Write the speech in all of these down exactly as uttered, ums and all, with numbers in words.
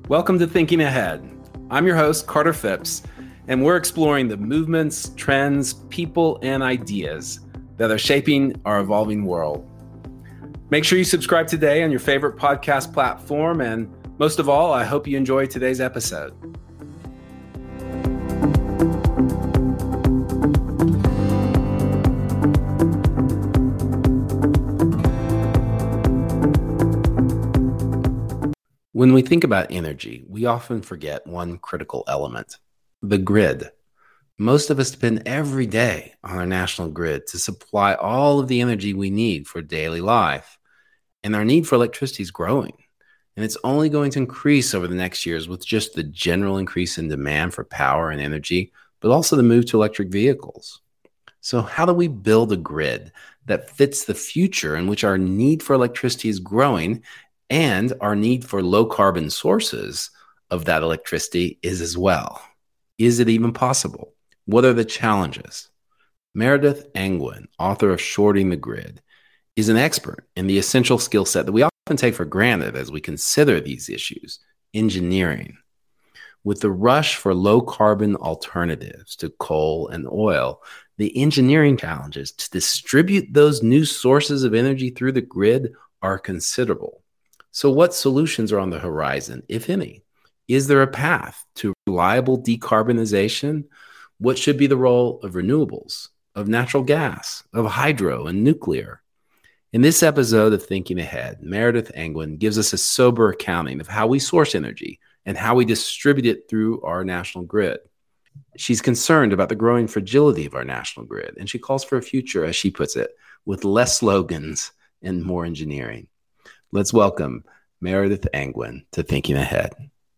Welcome to Thinking Ahead. I'm your host, Carter Phipps, and we're exploring the movements, trends, people, and ideas that are shaping our evolving world. Make sure you subscribe today on your favorite podcast platform, and most of all, I hope you enjoy today's episode. When we think about energy, we often forget one critical element, the grid. Most of us depend every day on our national grid to supply all of the energy we need for daily life. And our need for electricity is growing. And it's only going to increase over the next years with just the general increase in demand for power and energy, but also the move to electric vehicles. So how do we build a grid that fits the future in which our need for electricity is growing and our need for low carbon sources of that electricity is as well? Is it even possible? What are the challenges? Meredith Angwin, author of Shorting the Grid, is an expert in the essential skill set that we often take for granted as we consider these issues, engineering. With the rush for low carbon alternatives to coal and oil, the engineering challenges to distribute those new sources of energy through the grid are considerable. So what solutions are on the horizon, if any? Is there a path to reliable decarbonization? What should be the role of renewables, of natural gas, of hydro and nuclear? In this episode of Thinking Ahead, Meredith Angwin gives us a sober accounting of how we source energy and how we distribute it through our national grid. She's concerned about the growing fragility of our national grid, and she calls for a future, as she puts it, with less slogans and more engineering. Let's welcome Meredith Angwin to Thinking Ahead.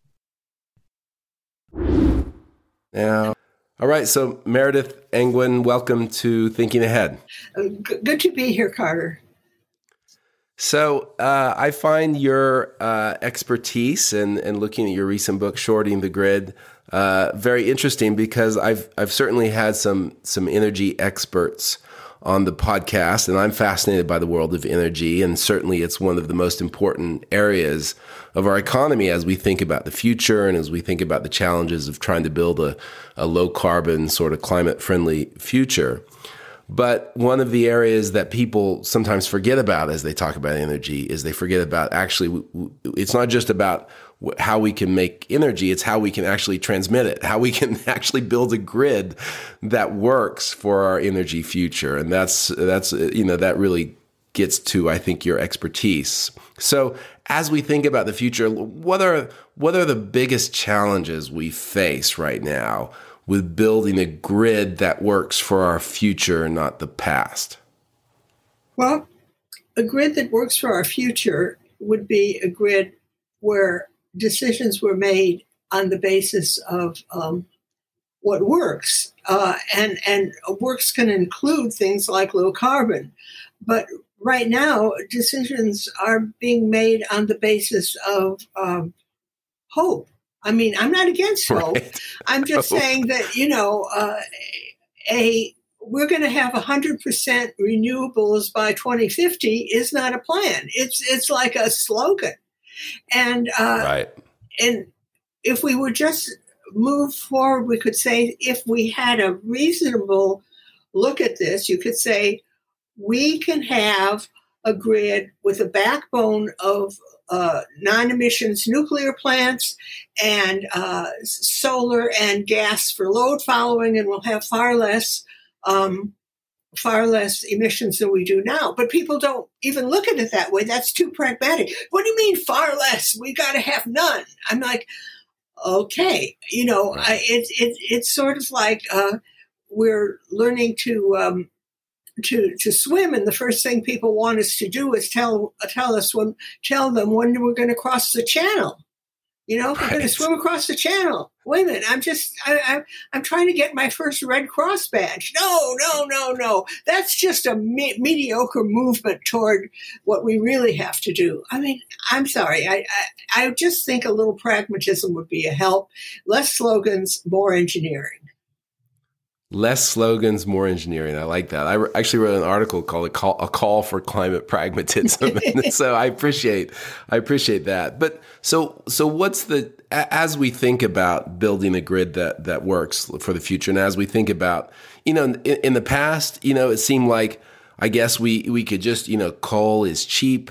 Now, all right, so Meredith Angwin, welcome to Thinking Ahead. Good to be here, Carter. So uh, I find your uh, expertise and and looking at your recent book, Shorting the Grid, uh, very interesting because I've I've certainly had some some energy experts on the podcast, and I'm fascinated by the world of energy, and certainly it's one of the most important areas of our economy as we think about the future and as we think about the challenges of trying to build a, a low-carbon, sort of climate-friendly future. But one of the areas that people sometimes forget about as they talk about energy is they forget about actually, it's not just about how we can make energy, it's how we can actually transmit it, how we can actually build a grid that works for our energy future. And that's, that's you know, that really gets to, I think, your expertise. So as we think about the future, what are, what are the biggest challenges we face right now with building a grid that works for our future, not the past? Well, a grid that works for our future would be a grid where decisions were made on the basis of um, what works. Uh, and, and works can include things like low carbon. But right now, decisions are being made on the basis of um, hope. I mean, I'm not against hope. Right. I'm just hope. saying that, you know, uh, a we're going to have one hundred percent renewables by twenty fifty is not a plan. It's it's like a slogan. And uh, right. And if we would just move forward, we could say if we had a reasonable look at this, you could say we can have a grid with a backbone of uh, non-emissions nuclear plants and uh, solar and gas for load following, and we'll have far less um, far less emissions than we do now. But people don't even look at it that way. That's too pragmatic. What do you mean far less? We got to have none. I'm like, okay, you know, I, it, it, it's sort of like uh, we're learning to um, to to swim, and the first thing people want us to do is tell tell us when tell them when we're going to cross the channel. You know, if we're right. going to swim across the channel. Wait a minute, I'm just, I, I, I'm trying to get my first Red Cross badge. No, no, no, no. That's just a me- mediocre movement toward what we really have to do. I mean, I'm sorry. I, I, I just think a little pragmatism would be a help. Less slogans, more engineering. Less slogans, more engineering. I like that. I re- actually wrote an article called a call, a call for climate pragmatism. So I appreciate, I appreciate that. But so, so what's the, as we think about building a grid that, that works for the future, and as we think about, you know, in, in the past, you know, it seemed like, I guess we, we could just, you know, coal is cheap.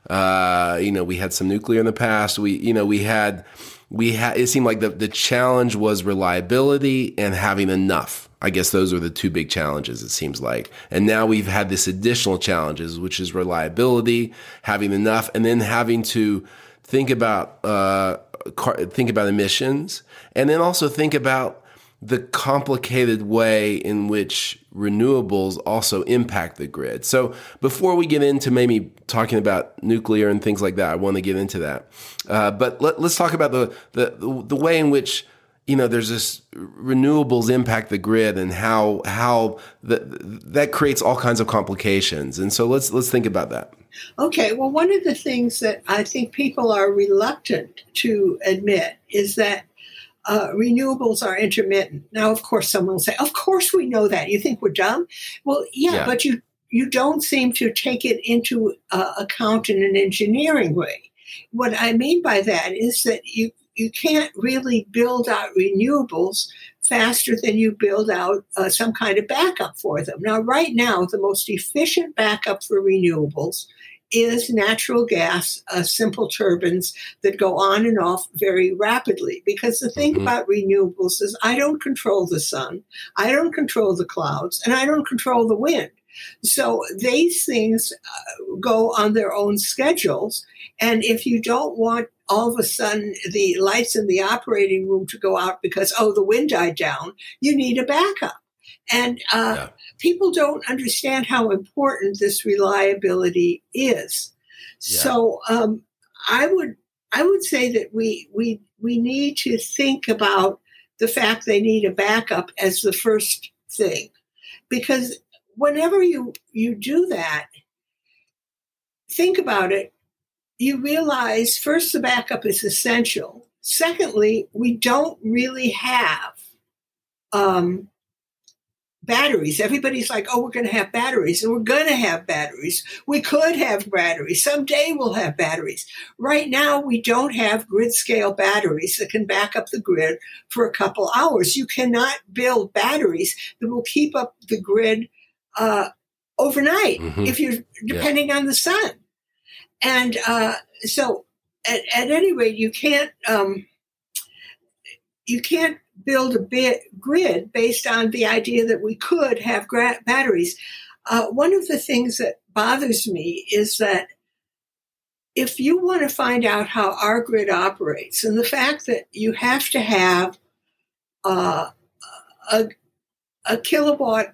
Uh, you know, we had some nuclear in the past. We, you know, we had, we had, it seemed like the, the challenge was reliability and having enough. I guess those are the two big challenges, it seems like. And now we've had this additional challenges, which is reliability, having enough, and then having to think about, uh, car, think about emissions, and then also think about the complicated way in which renewables also impact the grid. So before we get into maybe talking about nuclear and things like that, I want to get into that. Uh, but let, let's talk about the, the the way in which, you know, there's this renewables impact the grid, and how how the, that creates all kinds of complications. And so let's let's think about that. Okay, well, one of the things that I think people are reluctant to admit is that Uh, renewables are intermittent. Now, of course, someone will say, of course we know that. You think we're dumb? Well, yeah, yeah. but you, you don't seem to take it into uh, account in an engineering way. What I mean by that is that you, you can't really build out renewables faster than you build out uh, some kind of backup for them. Now, right now, the most efficient backup for renewables is natural gas, uh, simple turbines that go on and off very rapidly. Because the thing mm-hmm. about renewables is I don't control the sun, I don't control the clouds, and I don't control the wind. So these things uh, go on their own schedules. And if you don't want all of a sudden the lights in the operating room to go out because, oh, the wind died down, you need a backup. And uh, yeah. people don't understand how important this reliability is. Yeah. So um, I would I would say that we we we need to think about the fact they need a backup as the first thing, because whenever you you do that, think about it. You realize first the backup is essential. Secondly, we don't really have Um, batteries. Everybody's like, oh, we're going to have batteries, and we're going to have batteries. We could have batteries. Someday we'll have batteries. Right now, we don't have grid scale batteries that can back up the grid for a couple hours. You cannot build batteries that will keep up the grid uh, overnight mm-hmm. if you're depending yeah. on the sun. And uh, so at, at any rate, you can't, um, you can't build a bit grid based on the idea that we could have gra- batteries. Uh, one of the things that bothers me is that if you want to find out how our grid operates, and the fact that you have to have uh, a, a kilowatt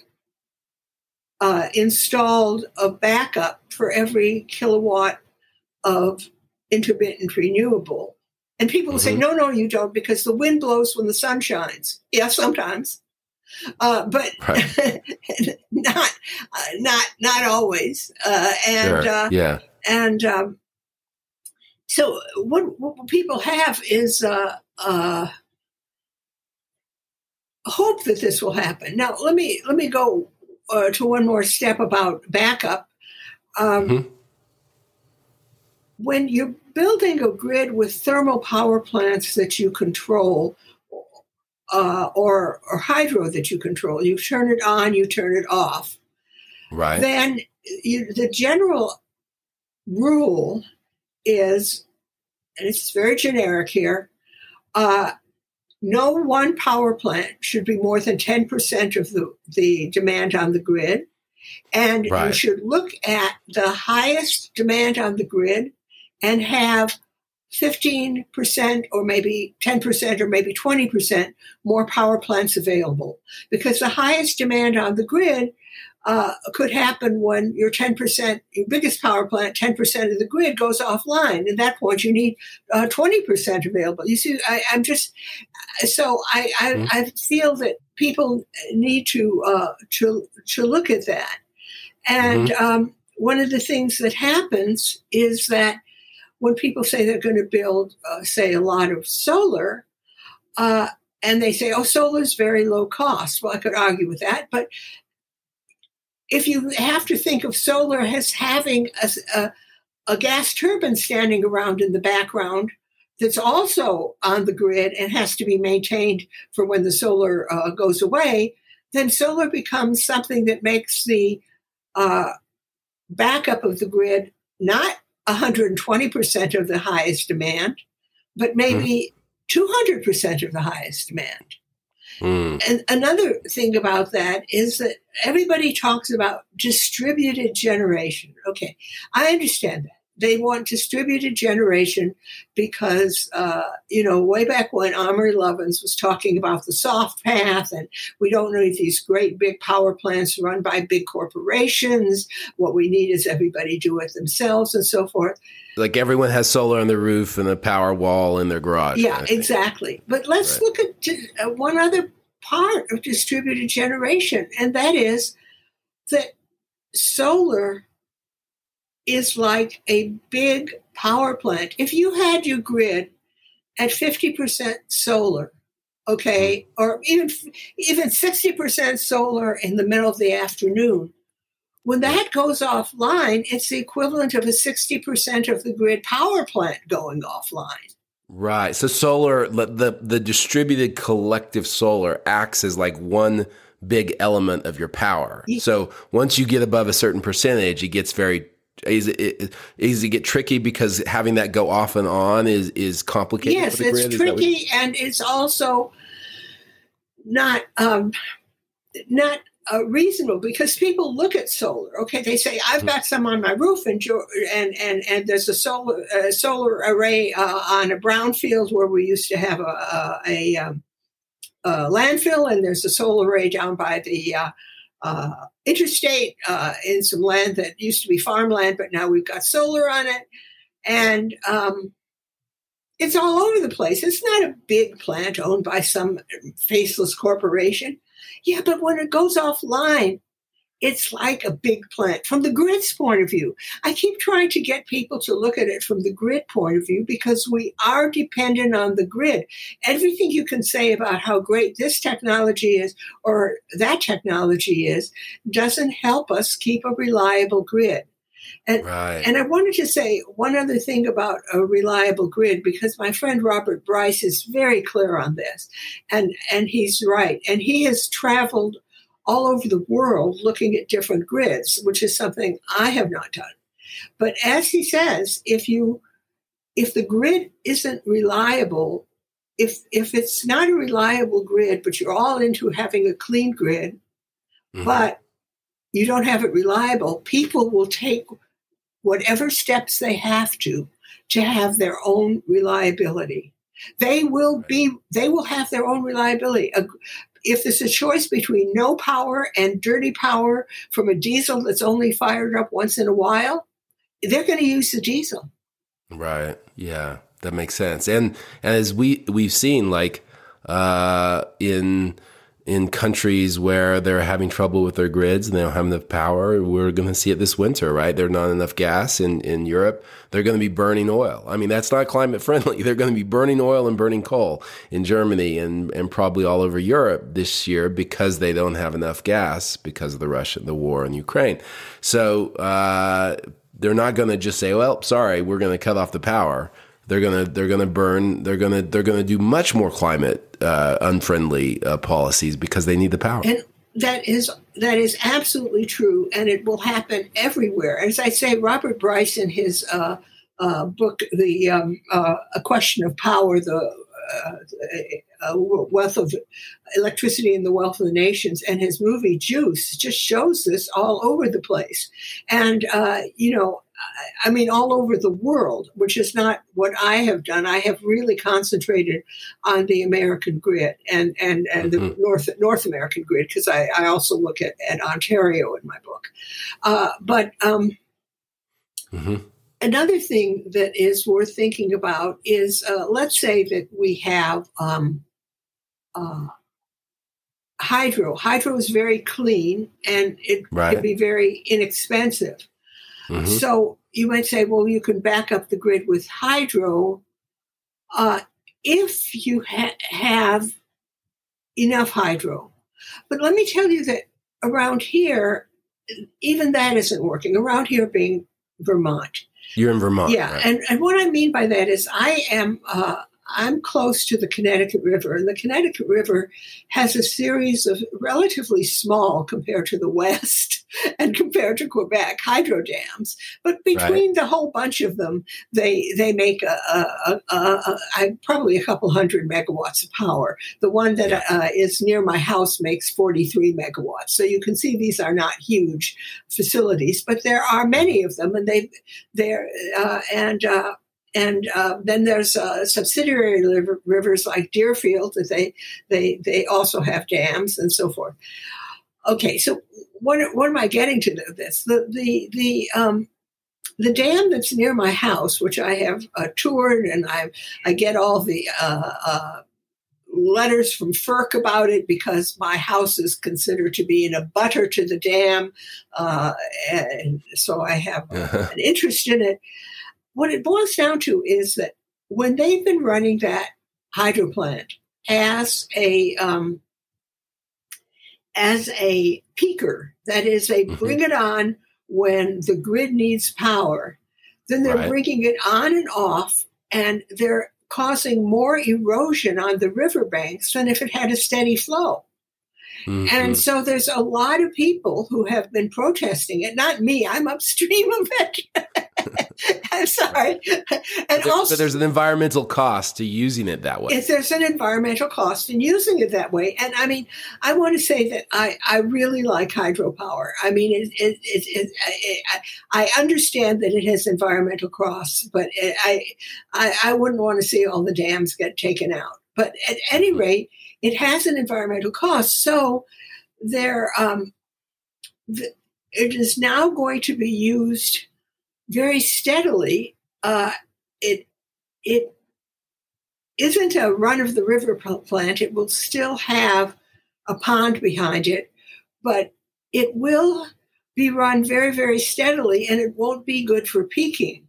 uh, installed of backup for every kilowatt of intermittent renewable. And people will mm-hmm. say, no, no, you don't, because the wind blows when the sun shines. Yeah, sometimes. Uh, but right. not, uh, not, not always. Uh, and, sure. uh, yeah. and, um, so what, what people have is, uh, uh, hope that this will happen. Now, let me, let me go uh, to one more step about backup. Um, mm-hmm. When you're building a grid with thermal power plants that you control, uh, or or hydro that you control, you turn it on, you turn it off. Right. Then you, the general rule is, and it's very generic here, uh, no one power plant should be more than ten percent of the, the demand on the grid. And right. you should look at the highest demand on the grid and have fifteen percent or maybe ten percent or maybe twenty percent more power plants available. Because the highest demand on the grid uh, could happen when your ten percent, your biggest power plant, ten percent of the grid goes offline. At that point, you need uh, twenty percent available. You see, I, I'm just, so I, I, mm-hmm. I feel that people need to, uh, to, to look at that. And mm-hmm. um, one of the things that happens is that when people say they're going to build, uh, say, a lot of solar, uh, and they say, oh, solar is very low cost. Well, I could argue with that. But if you have to think of solar as having a, a, a gas turbine standing around in the background that's also on the grid and has to be maintained for when the solar uh, goes away, then solar becomes something that makes the uh, backup of the grid not one hundred twenty percent of the highest demand, but maybe mm. two hundred percent of the highest demand. Mm. And another thing about that is that everybody talks about distributed generation. Okay, I understand that. They want distributed generation because, uh, you know, way back when Amory Lovins was talking about the soft path, and we don't need these great big power plants run by big corporations. What we need is everybody do it themselves and so forth. Like everyone has solar on their roof and a power wall in their garage. Yeah, kind of exactly. But let's right. look at di- uh, one other part of distributed generation, and that is that solar is like a big power plant. If you had your grid at fifty percent solar, okay, or even even sixty percent solar in the middle of the afternoon, when that goes offline, it's the equivalent of a sixty percent of the grid power plant going offline. Right. So solar, the the distributed collective solar acts as like one big element of your power. So once you get above a certain percentage, it gets very Is it, is it get tricky because having that go off and on is, is complicated? Yes, for the grid? It's tricky, and it's also not um, not uh, reasonable because people look at solar. Okay, they say I've got some on my roof, and and and, and there's a solar uh, solar array uh, on a brownfield where we used to have a a, a, um, a landfill, and there's a solar array down by the uh, Uh, interstate uh, in some land that used to be farmland, but now we've got solar on it. And um, it's all over the place. It's not a big plant owned by some faceless corporation. Yeah, but when it goes offline, it's like a big plant from the grid's point of view. I keep trying to get people to look at it from the grid point of view because we are dependent on the grid. Everything you can say about how great this technology is or that technology is doesn't help us keep a reliable grid. And, right. and I wanted to say one other thing about a reliable grid, because my friend Robert Bryce is very clear on this, and, and he's right. And he has traveled all over the world looking at different grids, which is something I have not done. But as he says, if you if the grid isn't reliable, if if it's not a reliable grid, but you're all into having a clean grid, mm-hmm. but you don't have it reliable, people will take whatever steps they have to to have their own reliability. They will be they will have their own reliability. A, If there's a choice between no power and dirty power from a diesel that's only fired up once in a while, they're going to use the diesel. Right. Yeah, that makes sense. And and as we we've seen, like uh, in in countries where they're having trouble with their grids and they don't have enough power, we're going to see it this winter, right? There's not enough gas in, in Europe. They're going to be burning oil. I mean, that's not climate friendly. They're going to be burning oil and burning coal in Germany and, and probably all over Europe this year because they don't have enough gas because of the Russia, the war in Ukraine. So uh, they're not going to just say, well, sorry, we're going to cut off the power. They're gonna they're gonna burn. They're gonna they're gonna do much more climate uh, unfriendly uh, policies because they need the power. And that is that is absolutely true, and it will happen everywhere. As I say, Robert Bryce in his uh, uh, book, the um, uh, A Question of Power, the uh, uh, wealth of electricity and the wealth of the nations, and his movie Juice just shows this all over the place, and uh, you know. I mean, all over the world, which is not what I have done. I have really concentrated on the American grid and, and, and mm-hmm. the North North American grid, because I, I also look at, at Ontario in my book. Uh, but um, mm-hmm. another thing that is worth thinking about is, uh, let's say that we have um, uh, hydro. Hydro is very clean, and it right. can be very inexpensive. Mm-hmm. So you might say, well, you can back up the grid with hydro. Uh, if you ha- have enough hydro. But let me tell you that around here, even that isn't working. Around here being Vermont. You're in Vermont. Yeah. Right? And, and what I mean by that is I am, uh, I'm close to the Connecticut River, and the Connecticut River has a series of relatively small compared to the West and compared to Quebec hydro dams. But between right. the whole bunch of them, they they make a, a, a, a, a probably a couple hundred megawatts of power. The one that yeah. uh, is near my house makes forty-three megawatts. So you can see these are not huge facilities, but there are many of them, and they they're uh, and. Uh, And uh, then there's uh, subsidiary river, rivers like Deerfield that they they they also have dams and so forth. Okay, so what what am I getting to this? The the the um, the dam that's near my house, which I have uh, toured, and I I get all the uh, uh, letters from FERC about it because my house is considered to be in a butter to the dam, uh, and so I have uh, an interest in it. What it boils down to is that when they've been running that hydro plant as a um, as a peaker, that is, they bring it on when the grid needs power, then they're right. bringing it on and off, and they're causing more erosion on the riverbanks than if it had a steady flow. Mm-hmm. And so there's a lot of people who have been protesting it. Not me. I'm upstream of it. I'm sorry. And there, also, but there's an environmental cost to using it that way. If there's an environmental cost in using it that way. And I mean, I want to say that I, I really like hydropower. I mean, it, it, it, it, it, I understand that it has environmental costs, but it, I, I I wouldn't want to see all the dams get taken out. But at any rate, it has an environmental cost. So there, um, the, it is now going to be used very steadily. Uh, it it isn't a run-of-the-river plant. It will still have a pond behind it, but it will be run very, very steadily, and it won't be good for peaking.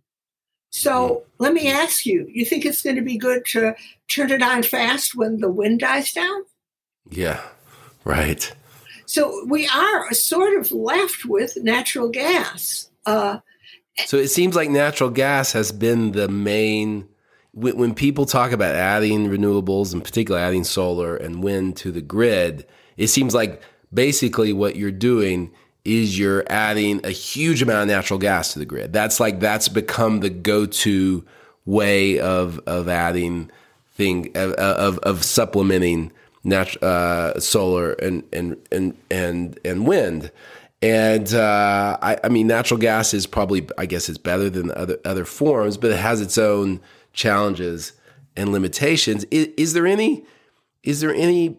So let me ask you, you think it's going to be good to turn it on fast when the wind dies down? Yeah, right. So we are sort of left with natural gas. Uh, so it seems like natural gas has been the main, when, when people talk about adding renewables, and particularly adding solar and wind to the grid, it seems like basically what you're doing is you're adding a huge amount of natural gas to the grid. That's like, that's become the go-to way of of adding thing, of, of, of supplementing nat- uh, solar and, and, and, and, and wind. And uh, I, I mean, natural gas is probably, I guess it's better than other, other forms, but it has its own challenges and limitations. Is, is there any, is there any,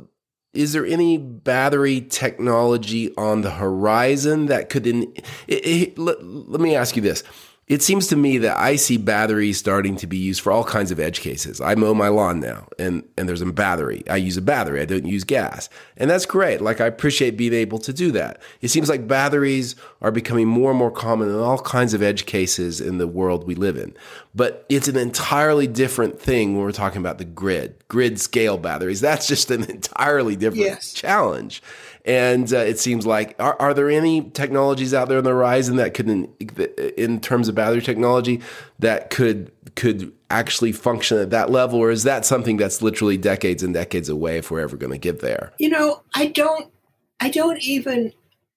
Is there any battery technology on the horizon that could, in, it, it, let, let me ask you this. It seems to me that I see batteries starting to be used for all kinds of edge cases. I mow my lawn now, and, and there's a battery. I use a battery. I don't use gas. And that's great. Like, I appreciate being able to do that. It seems like batteries are becoming more and more common in all kinds of edge cases in the world we live in. But it's an entirely different thing when we're talking about the grid, grid scale batteries. That's just an entirely different yes. challenge. And uh, it seems like, are, are there any technologies out there on the horizon that could, in, in terms of battery technology, that could could actually function at that level? Or is that something that's literally decades and decades away if we're ever going to get there? You know, I don't, I don't even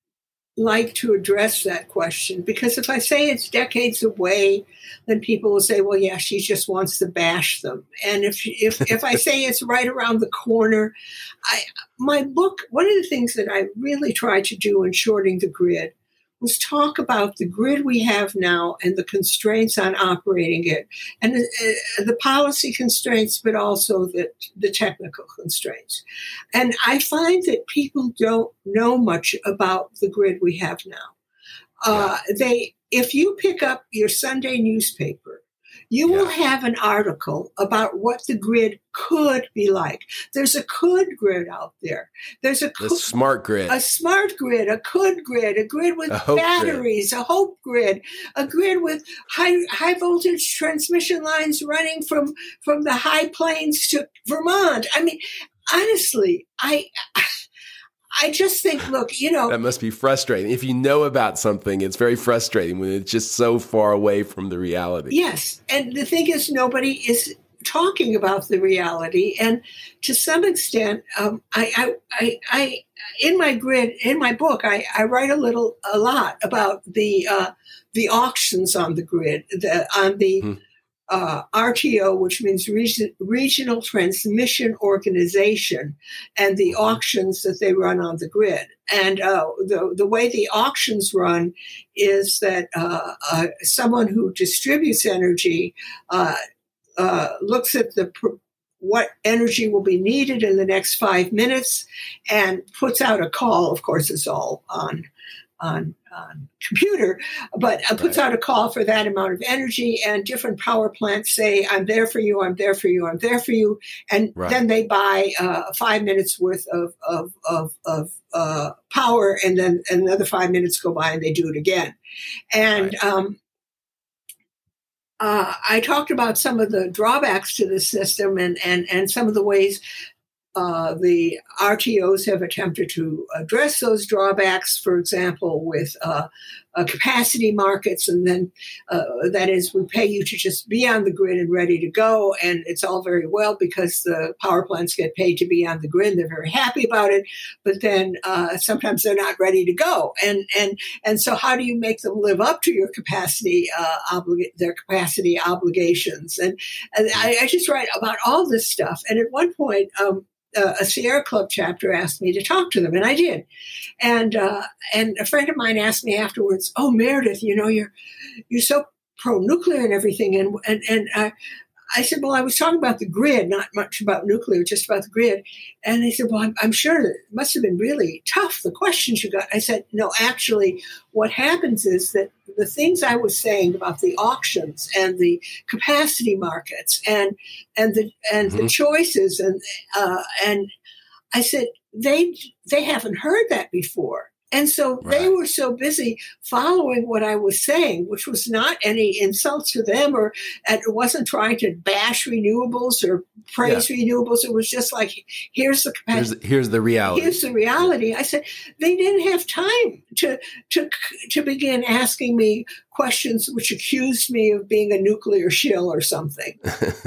like to address that question, because if I say it's decades away, then people will say, well, yeah, she just wants to bash them. And if if if I say it's right around the corner, I my book, one of the things that I really tried to do in Shorting the Grid was talk about the grid we have now and the constraints on operating it, and the, uh, the policy constraints, but also the, the technical constraints. And I find that people don't know much about the grid we have now. Uh, they, if you pick up your Sunday newspaper, you yeah. will have an article about what the grid could be like. There's a could grid out there. There's a co- smart grid, a smart grid, a could grid, a grid with a batteries, grid. a hope grid, a grid with high high voltage transmission lines running from from the high plains to Vermont. I mean, honestly, I I just think, look, you know. That must be frustrating. If you know about something, it's very frustrating when it's just so far away from the reality. Yes. And the thing is, nobody is talking about the reality. And to some extent, um, I, I, I, I, in my grid, in my book, I, I write a little, a lot about the, uh, the auctions on the grid, the, on the, hmm. Uh, R T O, which means region, Regional Transmission Organization, and the auctions that they run on the grid. And uh, the the way the auctions run is that uh, uh, someone who distributes energy uh, uh, looks at the pr- what energy will be needed in the next five minutes and puts out a call. Of course, it's all on on. on computer, but uh, puts right. out a call for that amount of energy, and different power plants say, I'm there for you, I'm there for you, I'm there for you. And right. then they buy uh, five minutes worth of, of, of, of uh, power, and then another five minutes go by and they do it again. And right. um, uh, I talked about some of the drawbacks to this system and, and, and some of the ways Uh, the R T Os have attempted to address those drawbacks, for example, with uh, uh, capacity markets. And then uh, that is, we pay you to just be on the grid and ready to go. And it's all very well because the power plants get paid to be on the grid. They're very happy about it. But then uh, sometimes they're not ready to go. And and and so how do you make them live up to your capacity, uh, oblig- their capacity obligations? And, and I, I just write about all this stuff. And at one point, um, Uh, a Sierra Club chapter asked me to talk to them, and I did. And uh, and a friend of mine asked me afterwards, "Oh, Meredith, you know, you're you're so pro-nuclear and everything." And and and uh, I said, "Well, I was talking about the grid, not much about nuclear, just about the grid." And they said, "Well, I'm, I'm sure that it must have been really tough, the questions you got." I said, "No, actually, what happens is that the things I was saying about the auctions and the capacity markets and and the and mm-hmm. the choices and uh, and I said they they haven't heard that before." And so right. they were so busy following what I was saying, which was not any insult to them, or and it wasn't trying to bash renewables or praise yeah. renewables. It was just like, here's the capacity. Here's, here's the reality. Here's the reality. I said, they didn't have time to to to begin asking me questions which accused me of being a nuclear shill or something.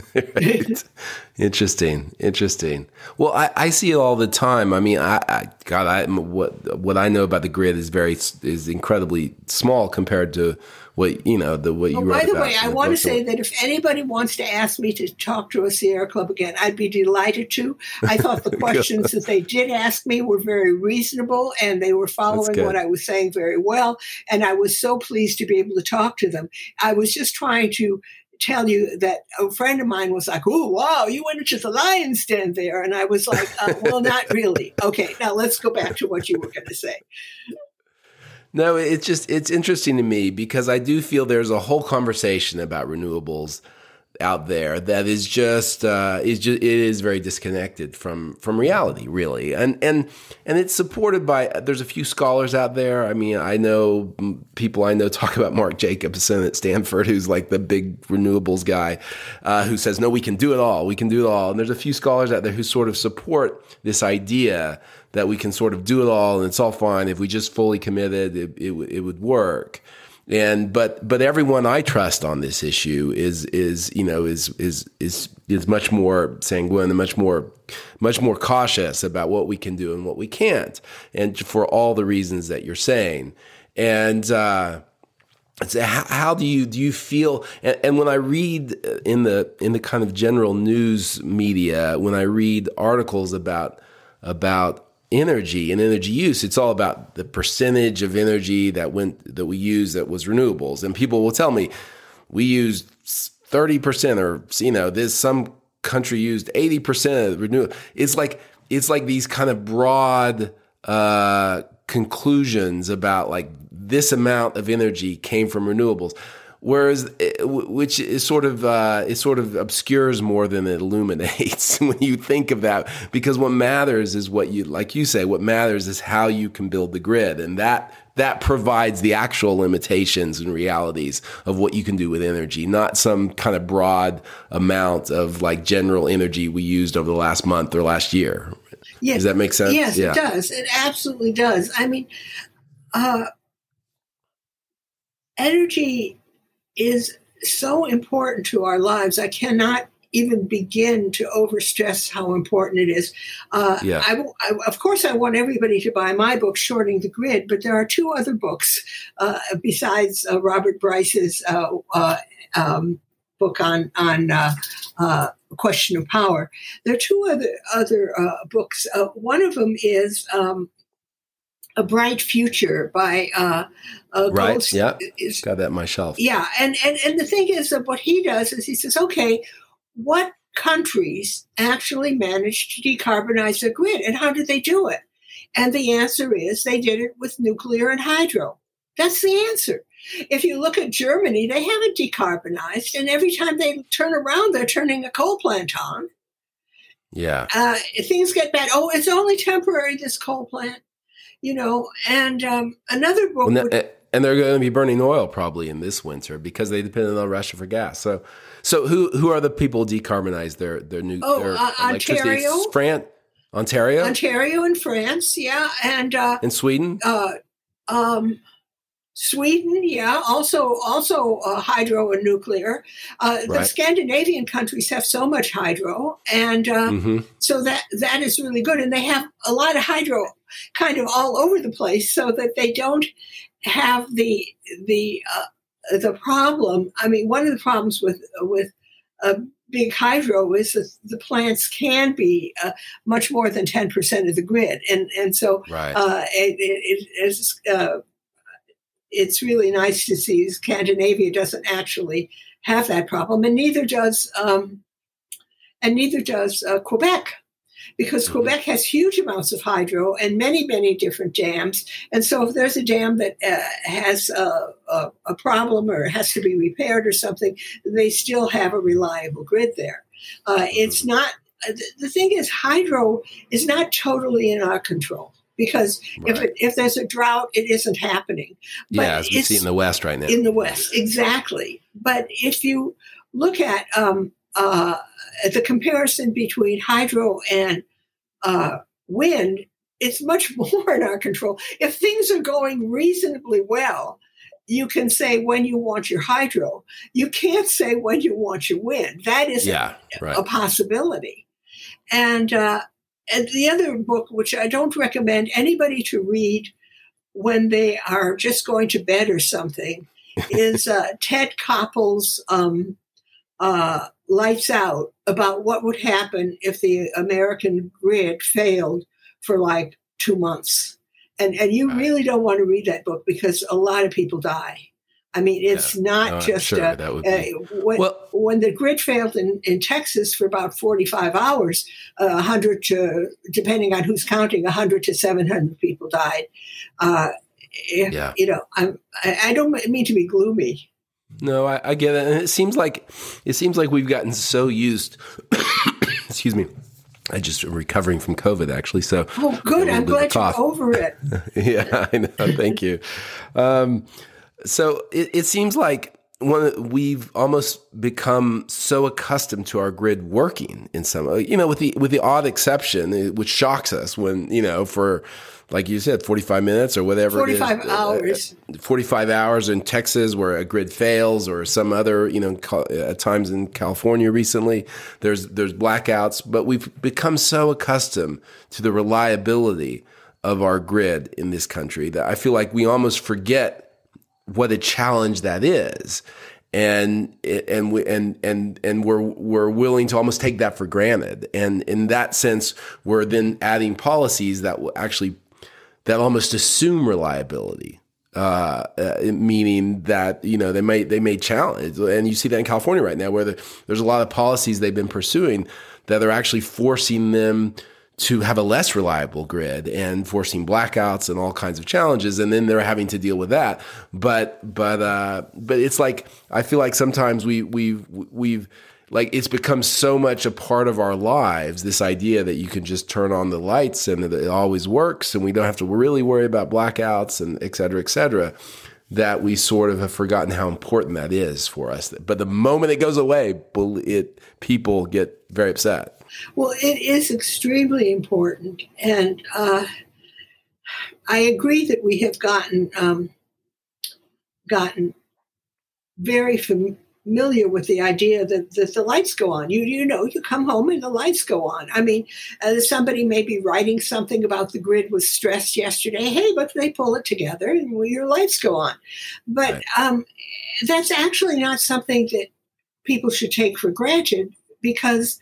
Right. Interesting. Interesting. Well, I, I see it all the time. I mean, I, I God, I what what I know about the grid is very is incredibly small compared to what you know the what you well, wrote by the about way, I want to say that if anybody wants to ask me to talk to a Sierra Club again, I'd be delighted to. I thought the questions that they did ask me were very reasonable, and they were following what I was saying very well. And I was so pleased to be able to talk to them. I was just trying to tell you that a friend of mine was like, "Oh, wow, you went into the lion's den there," and I was like, uh, "Well, not really." Okay, now let's go back to what you were going to say. No, it's just, it's interesting to me because I do feel there's a whole conversation about renewables out there that is just, uh, is just, it is very disconnected from, from reality, really. And, and, and it's supported by, there's a few scholars out there. I mean, I know people I know talk about Mark Jacobson at Stanford, who's like the big renewables guy, uh, who says, no, we can do it all. We can do it all. And there's a few scholars out there who sort of support this idea that we can sort of do it all and it's all fine. If we just fully committed, it, it, it would work. And, but, but everyone I trust on this issue is, is, you know, is, is, is, is much more sanguine and much more, much more cautious about what we can do and what we can't. And for all the reasons that you're saying. And, uh, So how, how do you do you feel? And, and when I read in the in the kind of general news media, when I read articles about about energy and energy use, it's all about the percentage of energy that went that we use that was renewables. And people will tell me we used thirty percent, or you know, there's some country used eighty percent of renewable. It's like it's like these kind of broad uh, conclusions about like this amount of energy came from renewables, whereas which is sort of uh, it sort of obscures more than it illuminates when you think of that. Because what matters is what you, like you say, what matters is how you can build the grid, and that that provides the actual limitations and realities of what you can do with energy, not some kind of broad amount of like general energy we used over the last month or last year. Yes. Does that make sense? Yes, yeah. It does. It absolutely does. I mean, uh, energy is so important to our lives. I cannot even begin to overstress how important it is. Uh, yeah. I, I, of course, I want everybody to buy my book, Shorting the Grid, but there are two other books uh, besides uh, Robert Bryce's uh, uh, um, book on on uh, uh, Question of Power. There are two other other uh, books. Uh, one of them is um, A Bright Future by uh, uh, right. Ghost. Yeah, is, got that on my shelf. Yeah, and and and the thing is that what he does is he says, okay, what countries actually managed to decarbonize their grid, and how did they do it? And the answer is they did it with nuclear and hydro. That's the answer. If you look at Germany, they haven't decarbonized, and every time they turn around, they're turning a coal plant on. Yeah. Uh, things get bad. Oh, it's only temporary, this coal plant, you know. And um, another book. Well, would, and they're going to be burning oil probably in this winter because they depend on Russia for gas. So, so who who are the people decarbonize their their new oh, their uh, electricity? Ontario, France, Ontario, Ontario, and France, yeah, and uh, and Sweden. Uh, um, Sweden, yeah, also also uh, hydro and nuclear. Uh, right. The Scandinavian countries have so much hydro, and uh, mm-hmm. so that that is really good. And they have a lot of hydro kind of all over the place, so that they don't have the the uh, the problem. I mean, one of the problems with with uh, big hydro is that the plants can be uh, much more than ten percent of the grid, and and so right. uh, it, it, it is. Uh, It's really nice to see Scandinavia doesn't actually have that problem, and neither does um, and neither does uh, Quebec, because mm-hmm. Quebec has huge amounts of hydro and many, many different dams. And so, if there's a dam that uh, has a, a, a problem or has to be repaired or something, they still have a reliable grid there. Uh, mm-hmm. It's not the thing is hydro is not totally in our control. Because right. if it, if there's a drought, it isn't happening. But yeah, as we see in the West right now. In the West, exactly. But if you look at um, uh, the comparison between hydro and uh, wind, it's much more in our control. If things are going reasonably well, you can say when you want your hydro. You can't say when you want your wind. That is yeah, right. a possibility. And uh And the other book, which I don't recommend anybody to read when they are just going to bed or something, is uh, Ted Koppel's um, uh, Lights Out, about what would happen if the American grid failed for like two months. And and you really don't want to read that book because a lot of people die. I mean, it's yeah. not uh, just sure, uh, that would uh, be. when, well, when the grid failed in, in Texas for about forty-five hours, uh, one hundred to, depending on who's counting, one hundred to seven hundred people died. Uh, if, yeah. You know, I'm, I, I don't mean to be gloomy. No, I, I get it. And it seems like it seems like we've gotten so used. excuse me. I just am recovering from COVID, actually. So, oh, good. I'm glad you're over it. yeah, I know. Thank you. Um, So it, it seems like one we've almost become so accustomed to our grid working in some, you know, with the with the odd exception, which shocks us when, you know, for like you said, forty-five minutes or whatever, forty-five it is, hours, uh, forty-five hours in Texas where a grid fails, or some other, you know, at times in California recently, there's there's blackouts, but we've become so accustomed to the reliability of our grid in this country that I feel like we almost forget what a challenge that is, and and we and and and we're we're willing to almost take that for granted. And in that sense, we're then adding policies that will actually that almost assume reliability, uh, uh, meaning that you know they may they may challenge. And you see that in California right now, where the, there's a lot of policies they've been pursuing that are actually forcing them to have a less reliable grid and forcing blackouts and all kinds of challenges. And then they're having to deal with that. But, but, uh, but it's like, I feel like sometimes we, we've, we've, like it's become so much a part of our lives, this idea that you can just turn on the lights and it always works and we don't have to really worry about blackouts and et cetera, et cetera, that we sort of have forgotten how important that is for us. But the moment it goes away, it people get very upset. Well, it is extremely important. And uh, I agree that we have gotten um, gotten very familiar with the idea that, that the lights go on. You you know, you come home and the lights go on. I mean, uh, somebody may be writing something about the grid was stressed yesterday. Hey, but they pull it together and well, your lights go on. But right. um, that's actually not something that people should take for granted, because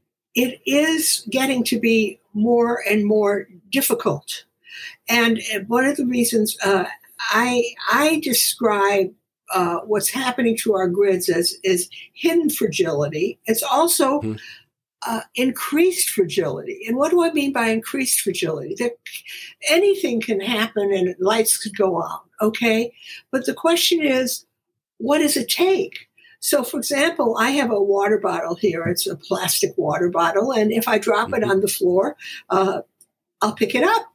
it is getting to be more and more difficult. And one of the reasons uh, I I describe uh, what's happening to our grids as is hidden fragility. It's also mm-hmm. uh, increased fragility. And what do I mean by increased fragility? That anything can happen and lights could go out, okay? But the question is, what does it take? So, for example, I have a water bottle here. It's a plastic water bottle. And if I drop mm-hmm. it on the floor, uh, I'll pick it up.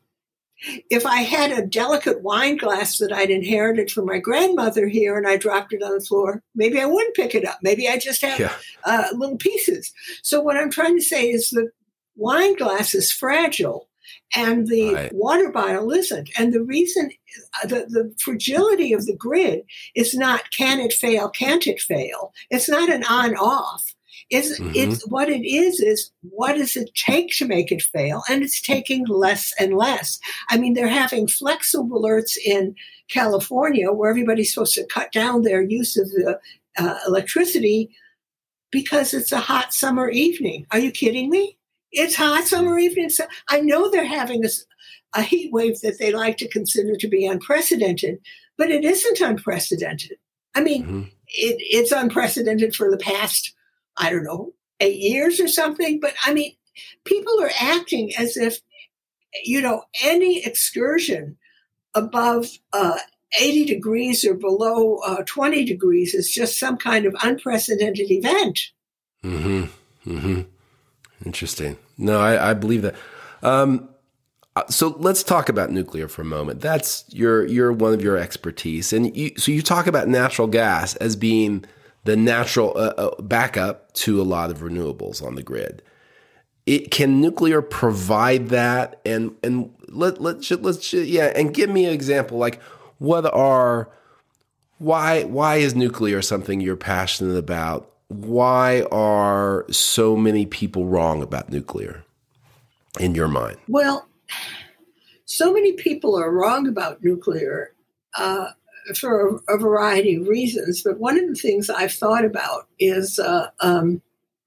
If I had a delicate wine glass that I'd inherited from my grandmother here and I dropped it on the floor, maybe I wouldn't pick it up. Maybe I just have yeah. uh, little pieces. So what I'm trying to say is the wine glass is fragile and the right. water bottle isn't. And the reason, the, the fragility of the grid is not can it fail, can't it fail? It's not an on-off. It's, mm-hmm. it's what it is, is what does it take to make it fail? And it's taking less and less. I mean, they're having flexible alerts in California where everybody's supposed to cut down their use of the uh, electricity because it's a hot summer evening. Are you kidding me? It's hot summer evening. So I know they're having a, a heat wave that they like to consider to be unprecedented, but it isn't unprecedented. I mean, mm-hmm. it, it's unprecedented for the past I don't know, eight years or something. But I mean, people are acting as if, you know, any excursion above uh, eighty degrees or below uh, twenty degrees is just some kind of unprecedented event. Mm-hmm. Mm-hmm. Interesting. No, I, I believe that. Um, so let's talk about nuclear for a moment. That's your, your one of your expertise. And you, so you talk about natural gas as being the natural uh, uh, backup to a lot of renewables on the grid. It can nuclear provide that, and and let let let's yeah, and give me an example. Like, what are why why is nuclear something you're passionate about? Why are so many people wrong about nuclear in your mind? Well, so many people are wrong about nuclear. Uh, for a variety of reasons. But one of the things I've thought about is uh, um,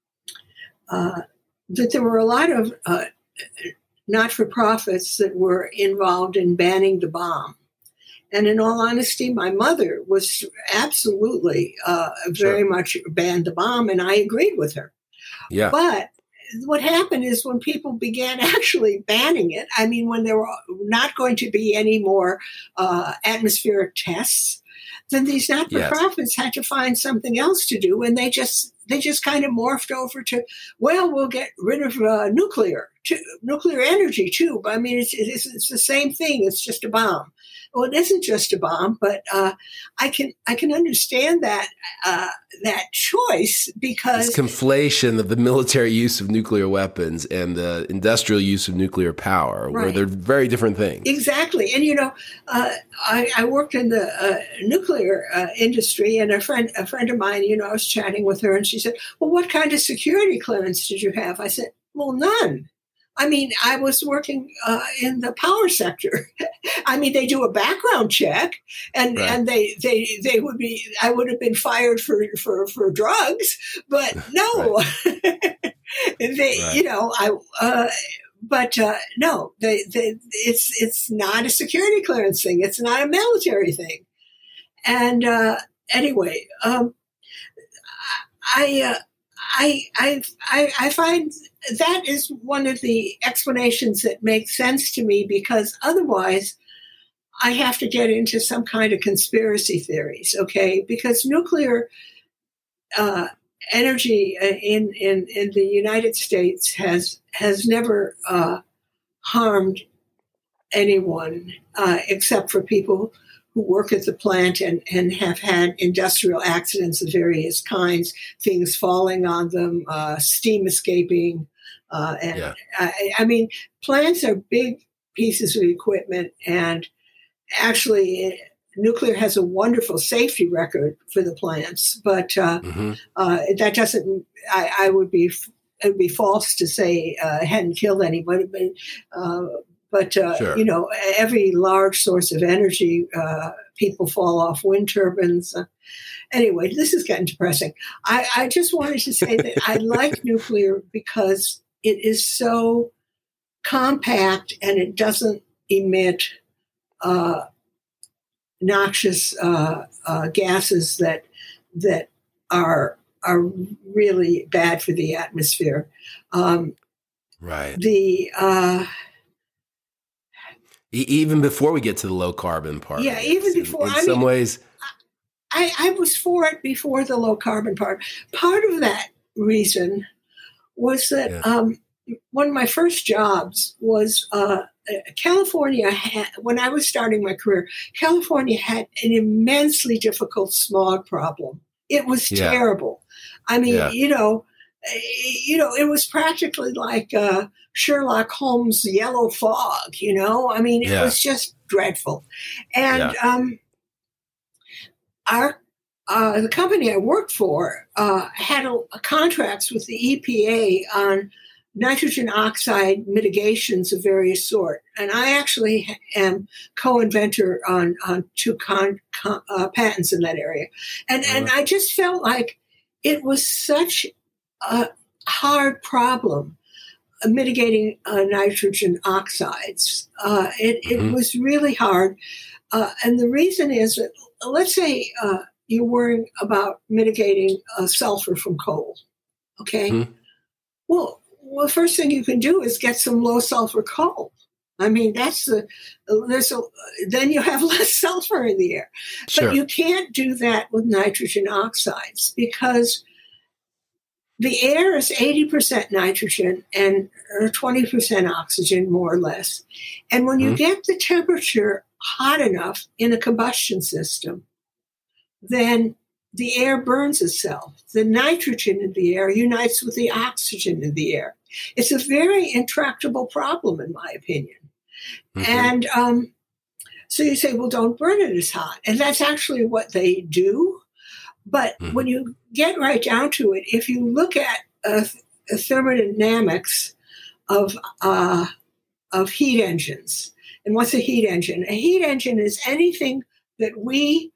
uh, that there were a lot of uh, not-for-profits that were involved in banning the bomb. And in all honesty, my mother was absolutely uh, very sure. much banned the bomb, and I agreed with her. Yeah. But what happened is when people began actually banning it, I mean, when there were not going to be any more uh, atmospheric tests, then these not-for-profits yes. had to find something else to do, and they just they just kind of morphed over to, well, we'll get rid of uh, nuclear, too, nuclear energy too. But I mean, it's, it's it's the same thing. It's just a bomb. Well, it isn't just a bomb, but uh, I can I can understand that uh, that choice because it's conflation of the military use of nuclear weapons and the industrial use of nuclear power, right. where they're very different things. Exactly, and you know, uh, I, I worked in the uh, nuclear uh, industry, and a friend a friend of mine, you know, I was chatting with her, and she said, "Well, what kind of security clearance did you have?" I said, "Well, none." I mean, I was working uh, in the power sector. I mean, they do a background check, and, right. and they, they they would be. I would have been fired for for, for drugs, but no, they right. you know I. Uh, but uh, no, they, they it's it's not a security clearance thing. It's not a military thing. And uh, anyway, um, I. Uh, I, I I I find that is one of the explanations that makes sense to me, because otherwise I have to get into some kind of conspiracy theories, okay? Because nuclear uh, energy in, in, in the United States has has never uh, harmed anyone uh, except for people who work at the plant and, and have had industrial accidents of various kinds, things falling on them, uh, steam escaping. Uh, and yeah. I, I mean, plants are big pieces of equipment, and actually nuclear has a wonderful safety record for the plants, but uh, mm-hmm. uh, that doesn't, I, I would be, it would be false to say uh, it hadn't killed anybody, but uh, But, uh, sure. you know, every large source of energy, uh, people fall off wind turbines. Uh, anyway, this is getting depressing. I, I just wanted to say that I like nuclear because it is so compact and it doesn't emit uh, noxious uh, uh, gases that that are are really bad for the atmosphere. Um, right. The uh, Even before we get to the low carbon part. Yeah, even before. In, in I some mean, ways. I, I was for it before the low carbon part. Part of that reason was that yeah. um, one of my first jobs was uh, California had, when I was starting my career, California had an immensely difficult smog problem. It was yeah. terrible. I mean, yeah. you know, you know, it was practically like uh, Sherlock Holmes' yellow fog, you know? I mean, it yeah. was just dreadful. And yeah. um, our uh, the company I worked for uh, had a, a contracts with the E P A on nitrogen oxide mitigations of various sort. And I actually am co-inventor on, on two con, con, uh, patents in that area. And, mm-hmm. and I just felt like it was such a hard problem, uh, mitigating uh, nitrogen oxides. Uh, it, mm-hmm. it was really hard. Uh, and the reason is that, let's say uh, you're worrying about mitigating uh, sulfur from coal, okay? Mm-hmm. Well, well, the first thing you can do is get some low sulfur coal. I mean, that's the, there's a, then you have less sulfur in the air. Sure. But you can't do that with nitrogen oxides because the air is eighty percent nitrogen and twenty percent oxygen, more or less. And when you mm-hmm. get the temperature hot enough in a combustion system, then the air burns itself. The nitrogen in the air unites with the oxygen in the air. It's a very intractable problem, in my opinion. Mm-hmm. And um, so you say, well, don't burn it as hot. And that's actually what they do. But mm-hmm. when you get right down to it, if you look at uh, thermodynamics of uh, of heat engines, and what's a heat engine? A heat engine is anything that we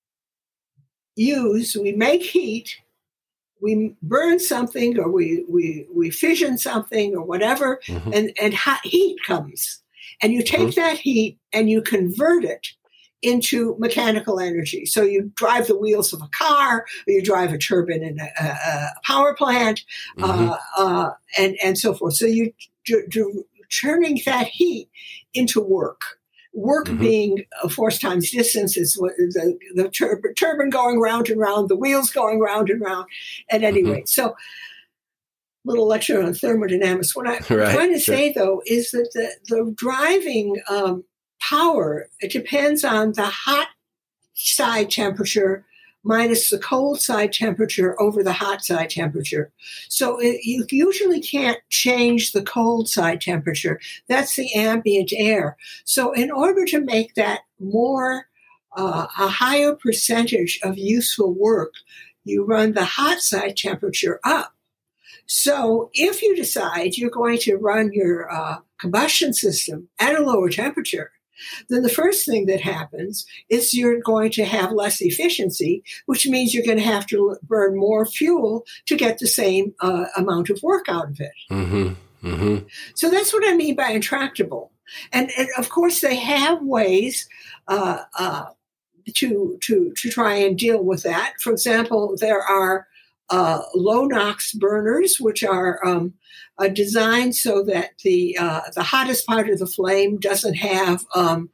use, we make heat, we burn something, or we we we fission something, or whatever, mm-hmm. and and hot heat comes, and you take mm-hmm. that heat and you convert it into mechanical energy. So you drive the wheels of a car, or you drive a turbine in a, a power plant, mm-hmm. uh, uh, and and so forth. So you do, do, turning that heat into work. Work mm-hmm. being a force times distance is what the, the tur- turbine going round and round, the wheels going round and round. At any mm-hmm. rate, so little lecture on thermodynamics. What I, right. I'm trying to sure. say, though, is that the, the driving um, power, it depends on the hot side temperature minus the cold side temperature over the hot side temperature. So it, you usually can't change the cold side temperature. That's the ambient air. So in order to make that more, uh, a higher percentage of useful work, you run the hot side temperature up. So if you decide you're going to run your uh, combustion system at a lower temperature, then the first thing that happens is you're going to have less efficiency, which means you're going to have to burn more fuel to get the same uh, amount of work out of it. Mm-hmm. Mm-hmm. So that's what I mean by intractable. And, and of course, they have ways uh, uh, to to to try and deal with that. For example, there are uh, low NOx burners, which are um, Uh, designed so that the uh, the hottest part of the flame doesn't have um,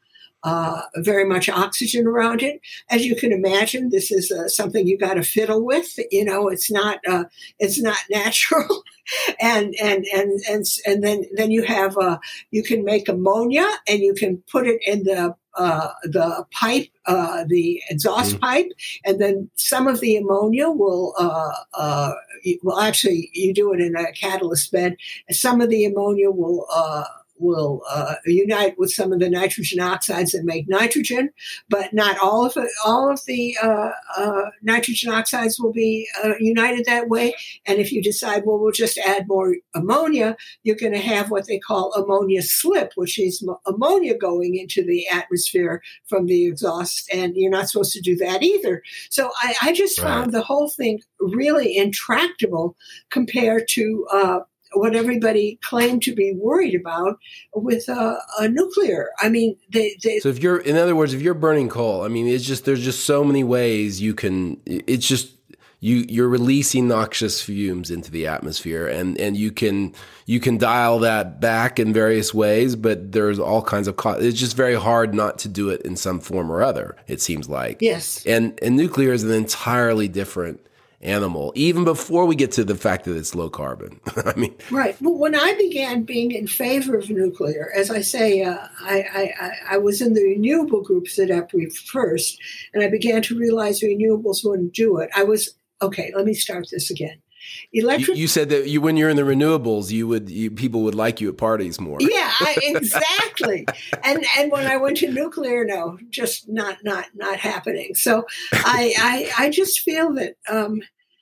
uh, very much oxygen around it. As you can imagine, this is uh, something you got to fiddle with. You know, it's not uh, it's not natural, and and and and and then then you have uh, you can make ammonia, and you can put it in the uh, the pipe, uh, the exhaust mm. pipe, and then some of the ammonia will uh, uh, well actually you do it in a catalyst bed, and some of the ammonia will. Uh, will uh, unite with some of the nitrogen oxides and make nitrogen, but not all of it. All of the uh, uh, nitrogen oxides will be uh, united that way. And if you decide, well, we'll just add more ammonia, you're going to have what they call ammonia slip, which is ammonia going into the atmosphere from the exhaust. And you're not supposed to do that either. So I, I just right. found the whole thing really intractable compared to uh, what everybody claimed to be worried about with uh, a nuclear. I mean, they, they. So if you're, in other words, if you're burning coal, I mean, it's just there's just so many ways you can. It's just you you're releasing noxious fumes into the atmosphere, and and you can you can dial that back in various ways, but there's all kinds of costs. It's just very hard not to do it in some form or other. It seems like yes, and and nuclear is an entirely different animal, even before we get to the fact that it's low carbon. I mean, right. Well, when I began being in favor of nuclear, as I say, uh, I, I, I was in the renewable groups at E P R I first, and I began to realize renewables wouldn't do it. I was, okay, let me start this again. Electric. You, you said that you, when you're in the renewables, you would you, people would like you at parties more. Yeah, I, exactly. and and when I went to nuclear, no, just not not not happening. So I I, I just feel that um,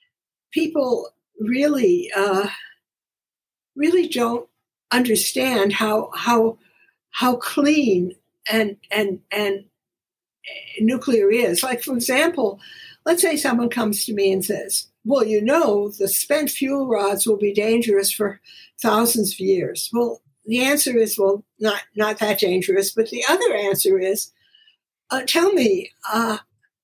people really uh, really don't understand how how how clean and and and nuclear is. Like, for example, let's say someone comes to me and says, well, you know, the spent fuel rods will be dangerous for thousands of years. Well, the answer is, well, not not that dangerous. But the other answer is, uh, tell me, uh,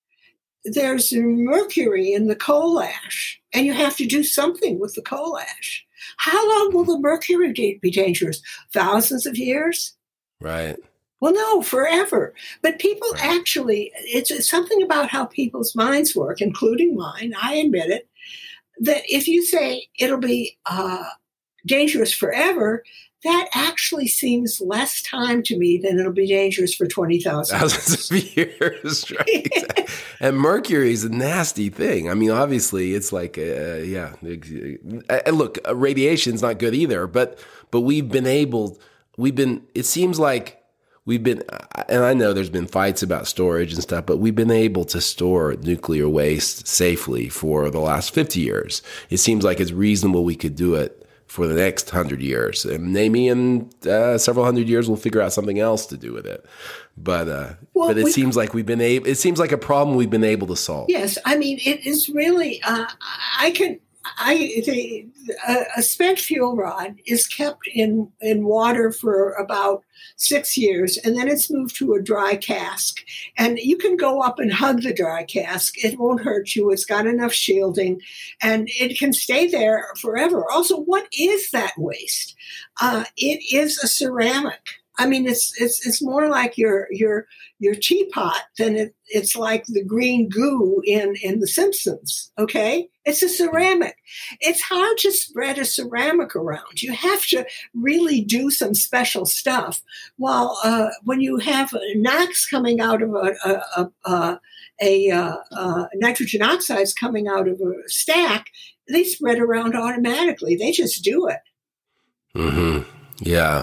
there's mercury in the coal ash, and you have to do something with the coal ash. How long will the mercury be dangerous? Thousands of years? Right. Well, no, forever. But people right. actually, it's, it's something about how people's minds work, including mine, I admit it, that if you say it'll be uh, dangerous forever, that actually seems less time to me than it'll be dangerous for twenty thousand thousands of years, right? And mercury is a nasty thing. I mean, obviously, it's like, uh, yeah. And look, radiation's not good either, but but we've been able, we've been, it seems like, We've been, and I know there's been fights about storage and stuff, but we've been able to store nuclear waste safely for the last fifty years. It seems like it's reasonable we could do it for the next hundred years. And maybe in uh, several hundred years, we'll figure out something else to do with it. But uh, well, but it we, seems like we've been able, it seems like a problem we've been able to solve. Yes. I mean, it is really, uh, I can, I, the, a, a spent fuel rod is kept in, in water for about six years, and then it's moved to a dry cask. And you can go up and hug the dry cask. It won't hurt you. It's got enough shielding, and it can stay there forever. Also, what is that waste? Uh, it is a ceramic. I mean, it's it's it's more like your your your teapot than it, it's like the green goo in, in The Simpsons, okay? It's a ceramic. It's hard to spread a ceramic around. You have to really do some special stuff. While uh, when you have NOx coming out of a, a, a, a, a uh, uh, nitrogen oxides coming out of a stack, they spread around automatically. They just do it. Mm-hmm. Yeah.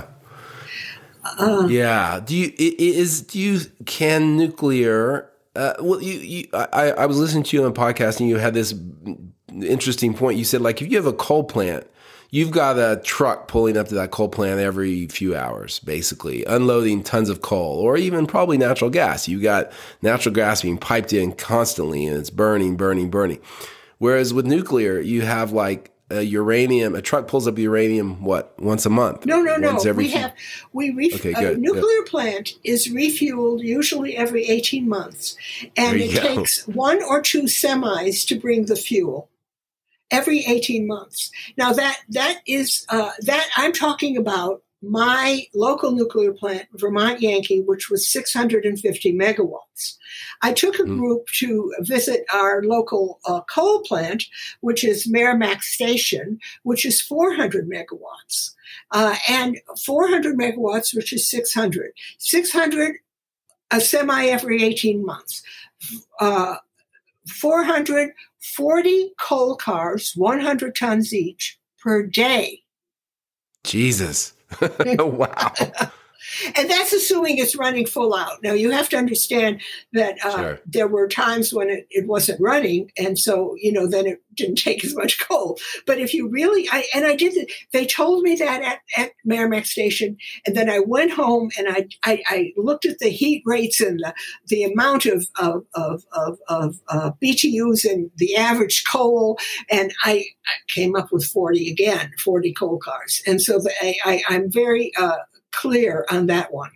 Uh, yeah. Do you is do you can nuclear? Uh, well, you, you I, I was listening to you on a podcast, and you had this interesting point. You said, like, if you have a coal plant, you've got a truck pulling up to that coal plant every few hours, basically unloading tons of coal, or even probably natural gas. You got natural gas being piped in constantly, and it's burning, burning, burning. Whereas with nuclear, you have like Uh, uranium, a truck pulls up uranium, what, once a month? No, no, no. Once every we few... have, we, ref- okay, a good, nuclear good. plant is refueled usually every eighteen months. And it go. takes one or two semis to bring the fuel every eighteen months. Now that, that is, uh, that I'm talking about my local nuclear plant, Vermont Yankee, which was six hundred fifty megawatts. I took a group to visit our local uh, coal plant, which is Merrimack Station, which is four hundred megawatts. Uh, and four hundred megawatts, which is six hundred. six hundred, a semi every eighteen months. Uh, four hundred, forty coal cars, one hundred tons each per day. Jesus. Wow. And that's assuming it's running full out. Now, you have to understand that uh, Sure. there were times when it, it wasn't running. And so, you know, then it didn't take as much coal. But if you really, I, and I did, they told me that at, at Merrimack Station. And then I went home and I, I, I looked at the heat rates and the, the amount of, of, of, of, of uh, B T Us and the average coal. And I, I came up with forty again, forty coal cars. And so the, I, I, I'm very, uh, clear on that one.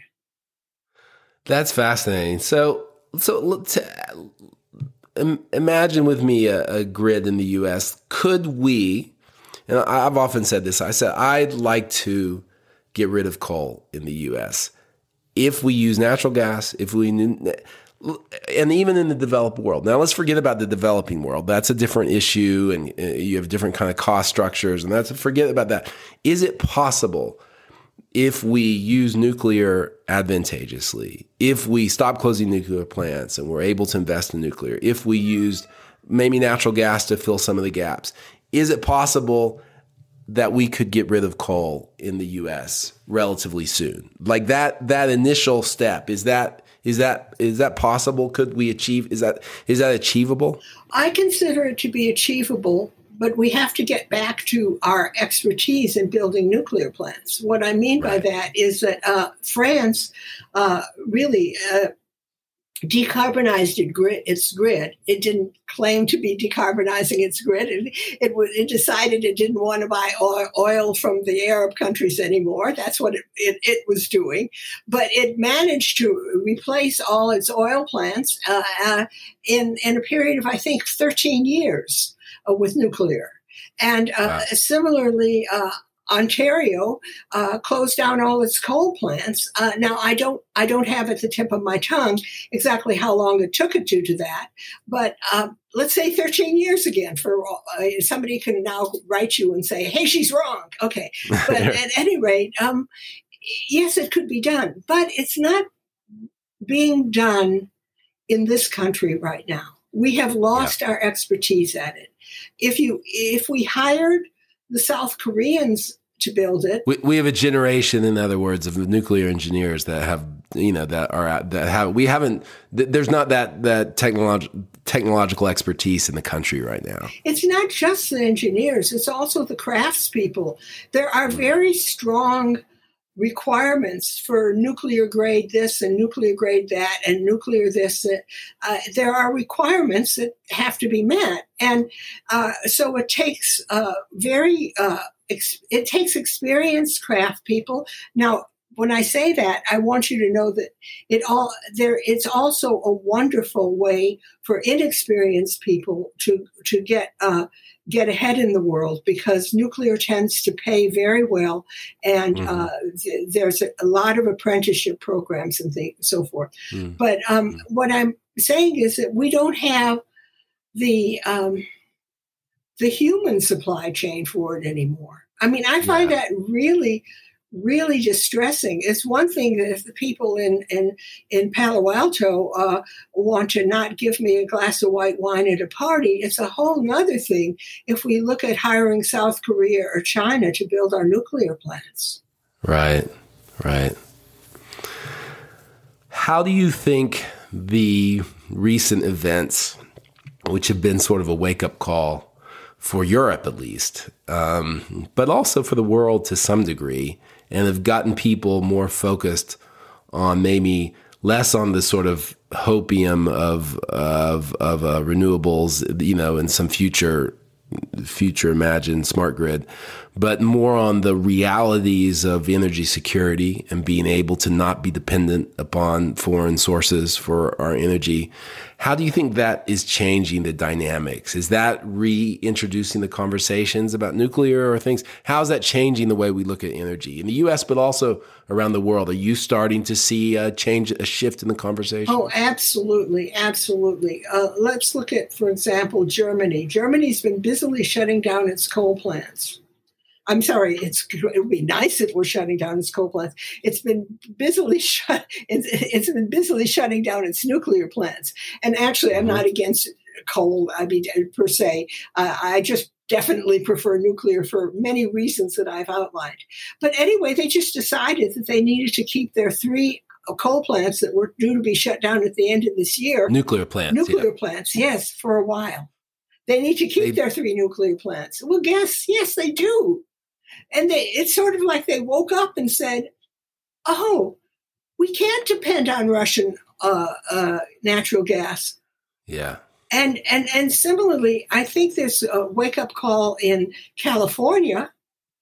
That's fascinating. So, so let's um, imagine with me a, a grid in the U S. Could we, and I've often said this, I said, I'd like to get rid of coal in the U S. If we use natural gas, if we, and even in the developed world. Now let's forget about the developing world. That's a different issue and you have different kind of cost structures and that's, forget about that. Is it possible if we use nuclear advantageously, if we stop closing nuclear plants and we're able to invest in nuclear, if we used maybe natural gas to fill some of the gaps, is it possible that we could get rid of coal in the U S relatively soon? Like that, that initial step, is that, is that, is that possible? Could we achieve, is that, is that achievable? I consider it to be achievable. But we have to get back to our expertise in building nuclear plants. What I mean by that is that uh, France uh, really uh, decarbonized it grid, its grid. It didn't claim to be decarbonizing its grid. It, it, it decided it didn't want to buy oil from the Arab countries anymore. That's what it, it, it was doing. But it managed to replace all its oil plants uh, uh, in, in a period of, I think, thirteen years. Uh, with nuclear. And uh, wow. Similarly, uh, Ontario uh, closed down all its coal plants. Uh, now, I don't I don't have at the tip of my tongue exactly how long it took it to do that, but uh, let's say thirteen years again. For uh, somebody can now write you and say, hey, she's wrong. Okay. But at any rate, um, yes, it could be done, but it's not being done in this country right now. We have lost yeah. our expertise at it. If you, if we hired the South Koreans to build it, we, we have a generation, in other words, of nuclear engineers that have, you know, that are that have. We haven't. There's not that that technolog- technological expertise in the country right now. It's not just the engineers; it's also the craftspeople. There are very strong requirements for nuclear grade this and nuclear grade that and nuclear this. Uh, there are requirements that have to be met. And uh, so it takes uh, very, uh, ex- it takes experienced craft people. Now, when I say that, I want you to know that it all there. It's also a wonderful way for inexperienced people to to get uh, get ahead in the world, because nuclear tends to pay very well, and mm-hmm. uh, th- there's a, a lot of apprenticeship programs and things, so forth. Mm-hmm. But um, mm-hmm. what I'm saying is that we don't have the um, the human supply chain for it anymore. I mean, I find yeah. that really. really distressing. It's one thing that if the people in, in, in Palo Alto uh, want to not give me a glass of white wine at a party, it's a whole nother thing if we look at hiring South Korea or China to build our nuclear plants. Right, right. How do you think the recent events, which have been sort of a wake-up call for Europe at least, um, but also for the world to some degree, and have gotten people more focused on maybe less on the sort of hopium of of of uh, renewables, you know, in some future future imagined smart grid, but more on the realities of energy security and being able to not be dependent upon foreign sources for our energy. How do you think that is changing the dynamics? Is that reintroducing the conversations about nuclear or things? How is that changing the way we look at energy in the U S, but also around the world? Are you starting to see a change, a shift in the conversation? Oh, absolutely. Absolutely. Uh, let's look at, for example, Germany. Germany's been busily shutting down its coal plants. I'm sorry, it's, it would be nice if we're shutting down its coal plants. It's been busily shut. It's, it's been busily shutting down its nuclear plants. And actually, I'm not against coal. I mean, per se, uh, I just definitely prefer nuclear for many reasons that I've outlined. But anyway, they just decided that they needed to keep their three coal plants that were due to be shut down at the end of this year. Nuclear plants. Nuclear yeah. plants, yes, for a while. They need to keep they, their three nuclear plants. Well, guess, yes, they do. And they, it's sort of like they woke up and said, oh, we can't depend on Russian uh, uh, natural gas. Yeah. And, and, and similarly, I think there's a wake-up call in California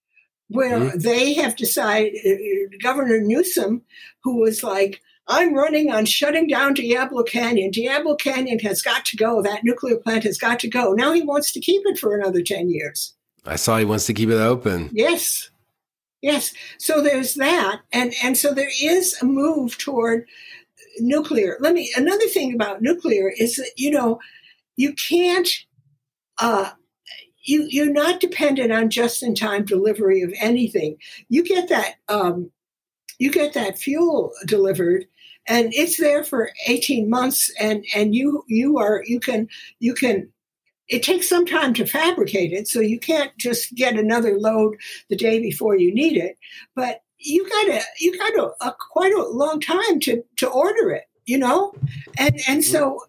where mm-hmm. they have decided, uh, Governor Newsom, who was like, I'm running on shutting down Diablo Canyon. Diablo Canyon has got to go. That nuclear plant has got to go. Now he wants to keep it for another ten years. I saw he wants to keep it open. Yes. Yes. So there's that. And and so there is a move toward nuclear. Let me, another thing about nuclear is that, you know, you can't, uh, you, you're not dependent on just-in-time delivery of anything. You get that, um, you get that fuel delivered and it's there for eighteen months and, and you, you are, you can, you can, it takes some time to fabricate it, so you can't just get another load the day before you need it. But you got a you got a, a quite a long time to, to order it, you know, and and so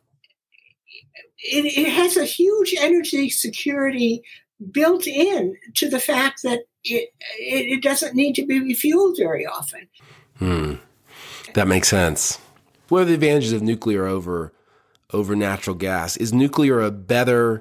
it, it has a huge energy security built in to the fact that it it, it doesn't need to be refueled very often. Hmm. That makes sense. What are the advantages of nuclear over over natural gas? Is nuclear a better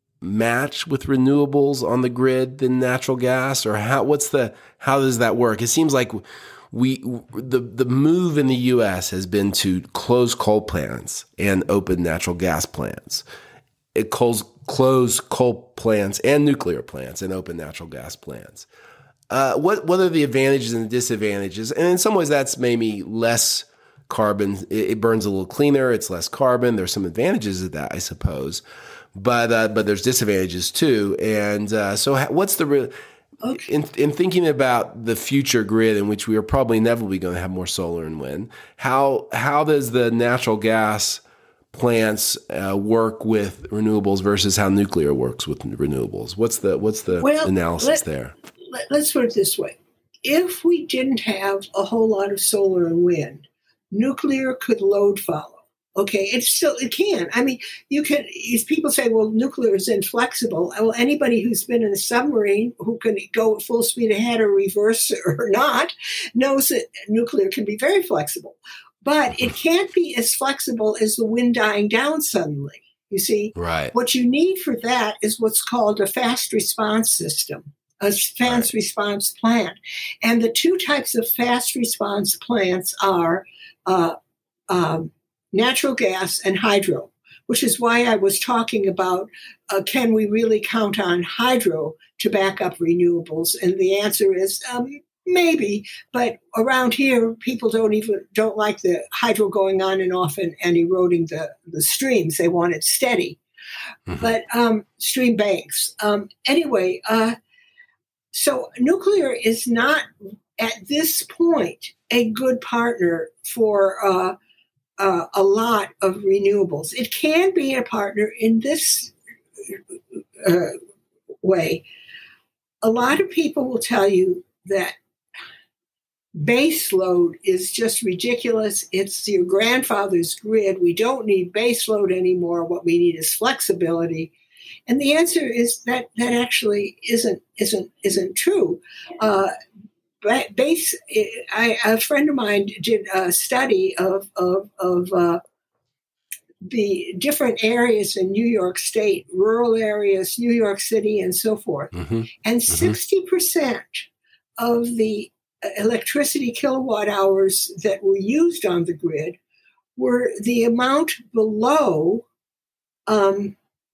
match with renewables on the grid than natural gas, or how? What's the how does that work? It seems like we the the move in the U S has been to close coal plants and open natural gas plants. It calls close coal plants and nuclear plants and open natural gas plants. Uh, what what are the advantages and the disadvantages? And in some ways, that's maybe less carbon. It, it burns a little cleaner. It's less carbon. There's some advantages of that, I suppose. But uh, but there's disadvantages too, and uh, so what's the real okay. in in thinking about the future grid in which we are probably inevitably going to have more solar and wind? How how does the natural gas plants uh, work with renewables versus how nuclear works with renewables? What's the what's the well, analysis let, there? Let, let's put it this way: if we didn't have a whole lot of solar and wind, nuclear could load follow. Okay, it's still, it can. I mean, you can, people say, well, nuclear is inflexible. Well, anybody who's been in a submarine who can go at full speed ahead or reverse or not knows that nuclear can be very flexible. But it can't be as flexible as the wind dying down suddenly. You see, right. What you need for that is what's called a fast response system, a fast right. response plant. And the two types of fast response plants are uh, um, natural gas and hydro, which is why I was talking about, uh, can we really count on hydro to back up renewables? And the answer is um, maybe, but around here, people don't even, don't like the hydro going on and off and, and eroding the, the streams. They want it steady. Mm-hmm. But um, stream banks. Um, anyway, uh, so nuclear is not, at this point, a good partner for uh, Uh, a lot of renewables. It can be a partner in this uh, way. A lot of people will tell you that base load is just ridiculous. It's your grandfather's grid. We don't need base load anymore. What we need is flexibility. And the answer is that that actually isn't isn't isn't true. Uh, Base, I, a friend of mine did a study of of, of uh, the different areas in New York State, rural areas, New York City, and so forth. Mm-hmm. And mm-hmm. sixty percent of the electricity kilowatt hours that were used on the grid were the amount below um,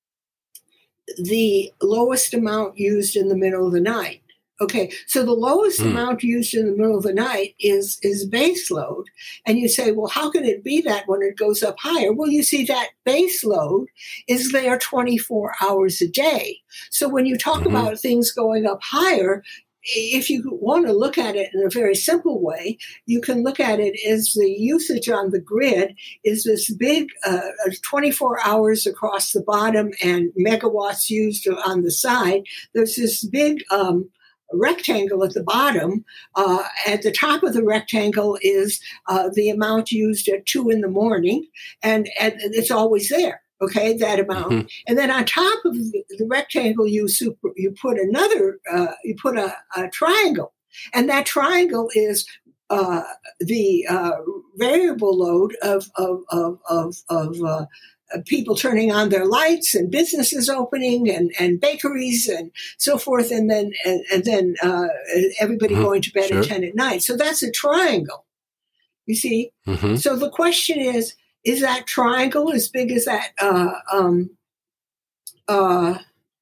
the lowest amount used in the middle of the night. Okay, so the lowest mm. amount used in the middle of the night is is base load. And you say, well, how can it be that when it goes up higher? Well, you see, that base load is there twenty-four hours a day. So when you talk mm-hmm. about things going up higher, if you want to look at it in a very simple way, you can look at it as the usage on the grid is this big uh, twenty-four hours across the bottom and megawatts used on the side. There's this big um, rectangle at the bottom. Uh, at the top of the rectangle is uh, the amount used at two in the morning, and, and it's always there. Okay, that amount, mm-hmm. and then on top of the, the rectangle, you super, you put another, uh, you put a, a triangle, and that triangle is uh, the uh, variable load of of of of, of uh, people turning on their lights and businesses opening and, and bakeries and so forth, and then and, and then uh, everybody mm-hmm. going to bed sure. at ten at night. So that's a triangle. You see. Mm-hmm. So the question is. Is that triangle as big as that uh, um, uh,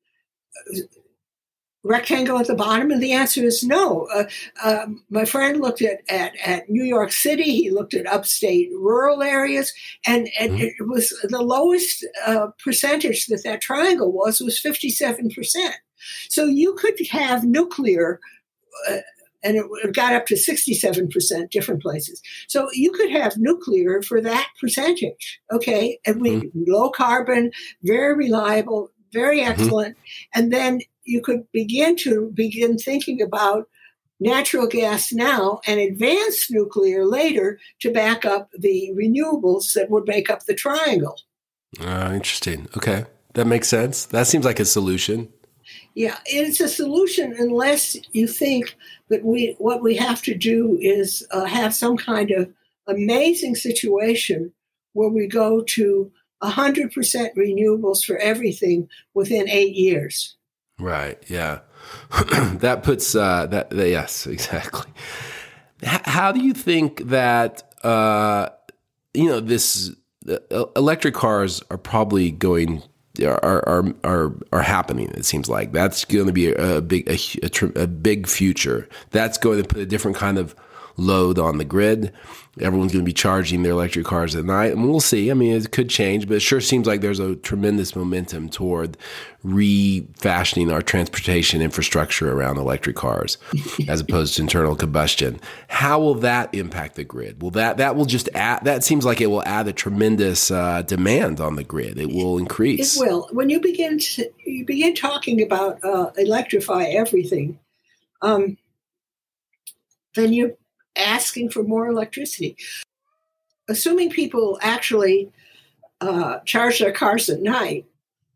rectangle at the bottom? And the answer is no. Uh, uh, my friend looked at, at, at New York City. He looked at upstate rural areas. And, and mm-hmm. it was the lowest uh, percentage that that triangle was, was fifty-seven percent. So you could have nuclear uh, and it got up to sixty-seven percent different places. So you could have nuclear for that percentage, okay? And we mm-hmm. low carbon, very reliable, very excellent. Mm-hmm. And then you could begin to begin thinking about natural gas now and advanced nuclear later to back up the renewables that would make up the triangle. Uh, interesting. Okay. That makes sense. That seems like a solution. Yeah, it's a solution unless you think that we what we have to do is uh, have some kind of amazing situation where we go to one hundred percent renewables for everything within eight years. Right, yeah. that puts, uh, that, that, yes, exactly. H- how do you think that, uh, you know, this, uh, electric cars are probably going Are, are are are happening. It seems like that's going to be a, a big a, a, a big future. That's going to put a different kind of load on the grid. Everyone's going to be charging their electric cars at night, and we'll see. I mean, it could change, but it sure seems like there's a tremendous momentum toward refashioning our transportation infrastructure around electric cars as opposed to internal combustion. How will that impact the grid? Will that that will just add? That seems like it will add a tremendous uh, demand on the grid. It will increase. It will. When you begin to, you begin talking about uh, electrify everything, um, then you. asking for more electricity. Assuming people actually uh, charge their cars at night,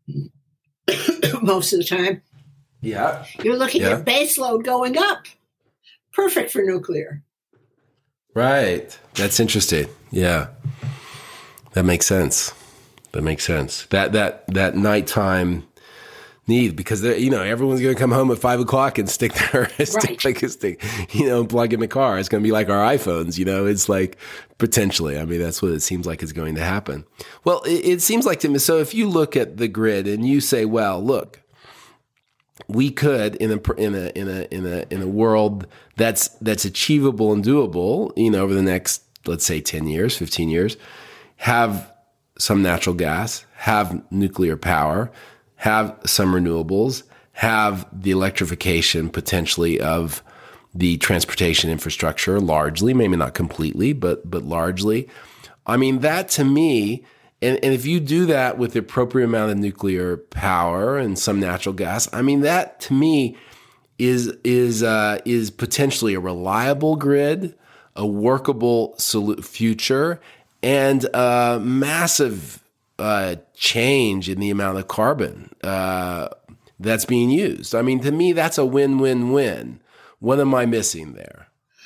most of the time, yeah, you're looking yeah. at base load going up. Perfect for nuclear. Right. That's interesting. Yeah. That makes sense. That makes sense. That that that nighttime need, because you know everyone's going to come home at five o'clock and stick their stick like a stick, you know, and plug in the car. It's going to be like our iPhones, you know. It's like potentially. I mean, that's what it seems like is going to happen. Well, it, it seems like to me. So if you look at the grid and you say, well, look, we could in a in a in a in a in a world that's that's achievable and doable, you know, over the next, let's say, ten years, fifteen years, have some natural gas, have nuclear power, have some renewables, have the electrification potentially of the transportation infrastructure largely, maybe not completely, but but largely. I mean, that to me, and, and if you do that with the appropriate amount of nuclear power and some natural gas, I mean, that to me is is uh, is potentially a reliable grid, a workable solu- future, and a massive Uh, change in the amount of carbon uh, that's being used. I mean, to me, that's a win-win-win. What am I missing there?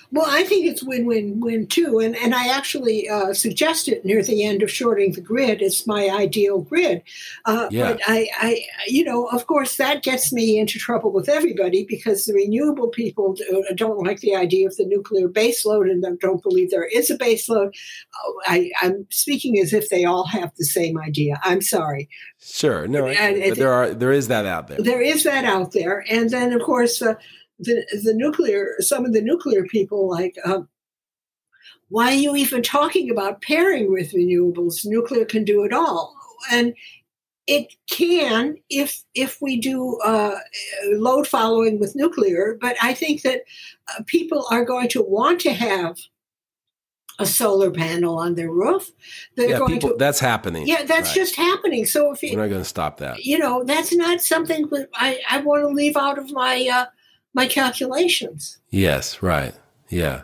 Well, I think it's win-win-win too, and and I actually uh, suggested near the end of Shorting the Grid. It's my ideal grid, uh, Yeah. but I, I, you know, of course, that gets me into trouble with everybody because the renewable people don't like the idea of the nuclear baseload and don't believe there is a baseload. I, I'm speaking as if they all have the same idea. I'm sorry. Sure, no, I, And- but there are there is that out there. There is that out there, and then of course. Uh, The, the nuclear, some of the nuclear people like, um, why are you even talking about pairing with renewables? Nuclear can do it all. And it can if if we do uh, load following with nuclear, but I think that uh, people are going to want to have a solar panel on their roof. They're Yeah, going people, to, that's happening. yeah, that's Right. just happening. So if We're you, not going to stop that. you know, that's not something that I, I want to leave out of my uh, my calculations. Yes, right. Yeah.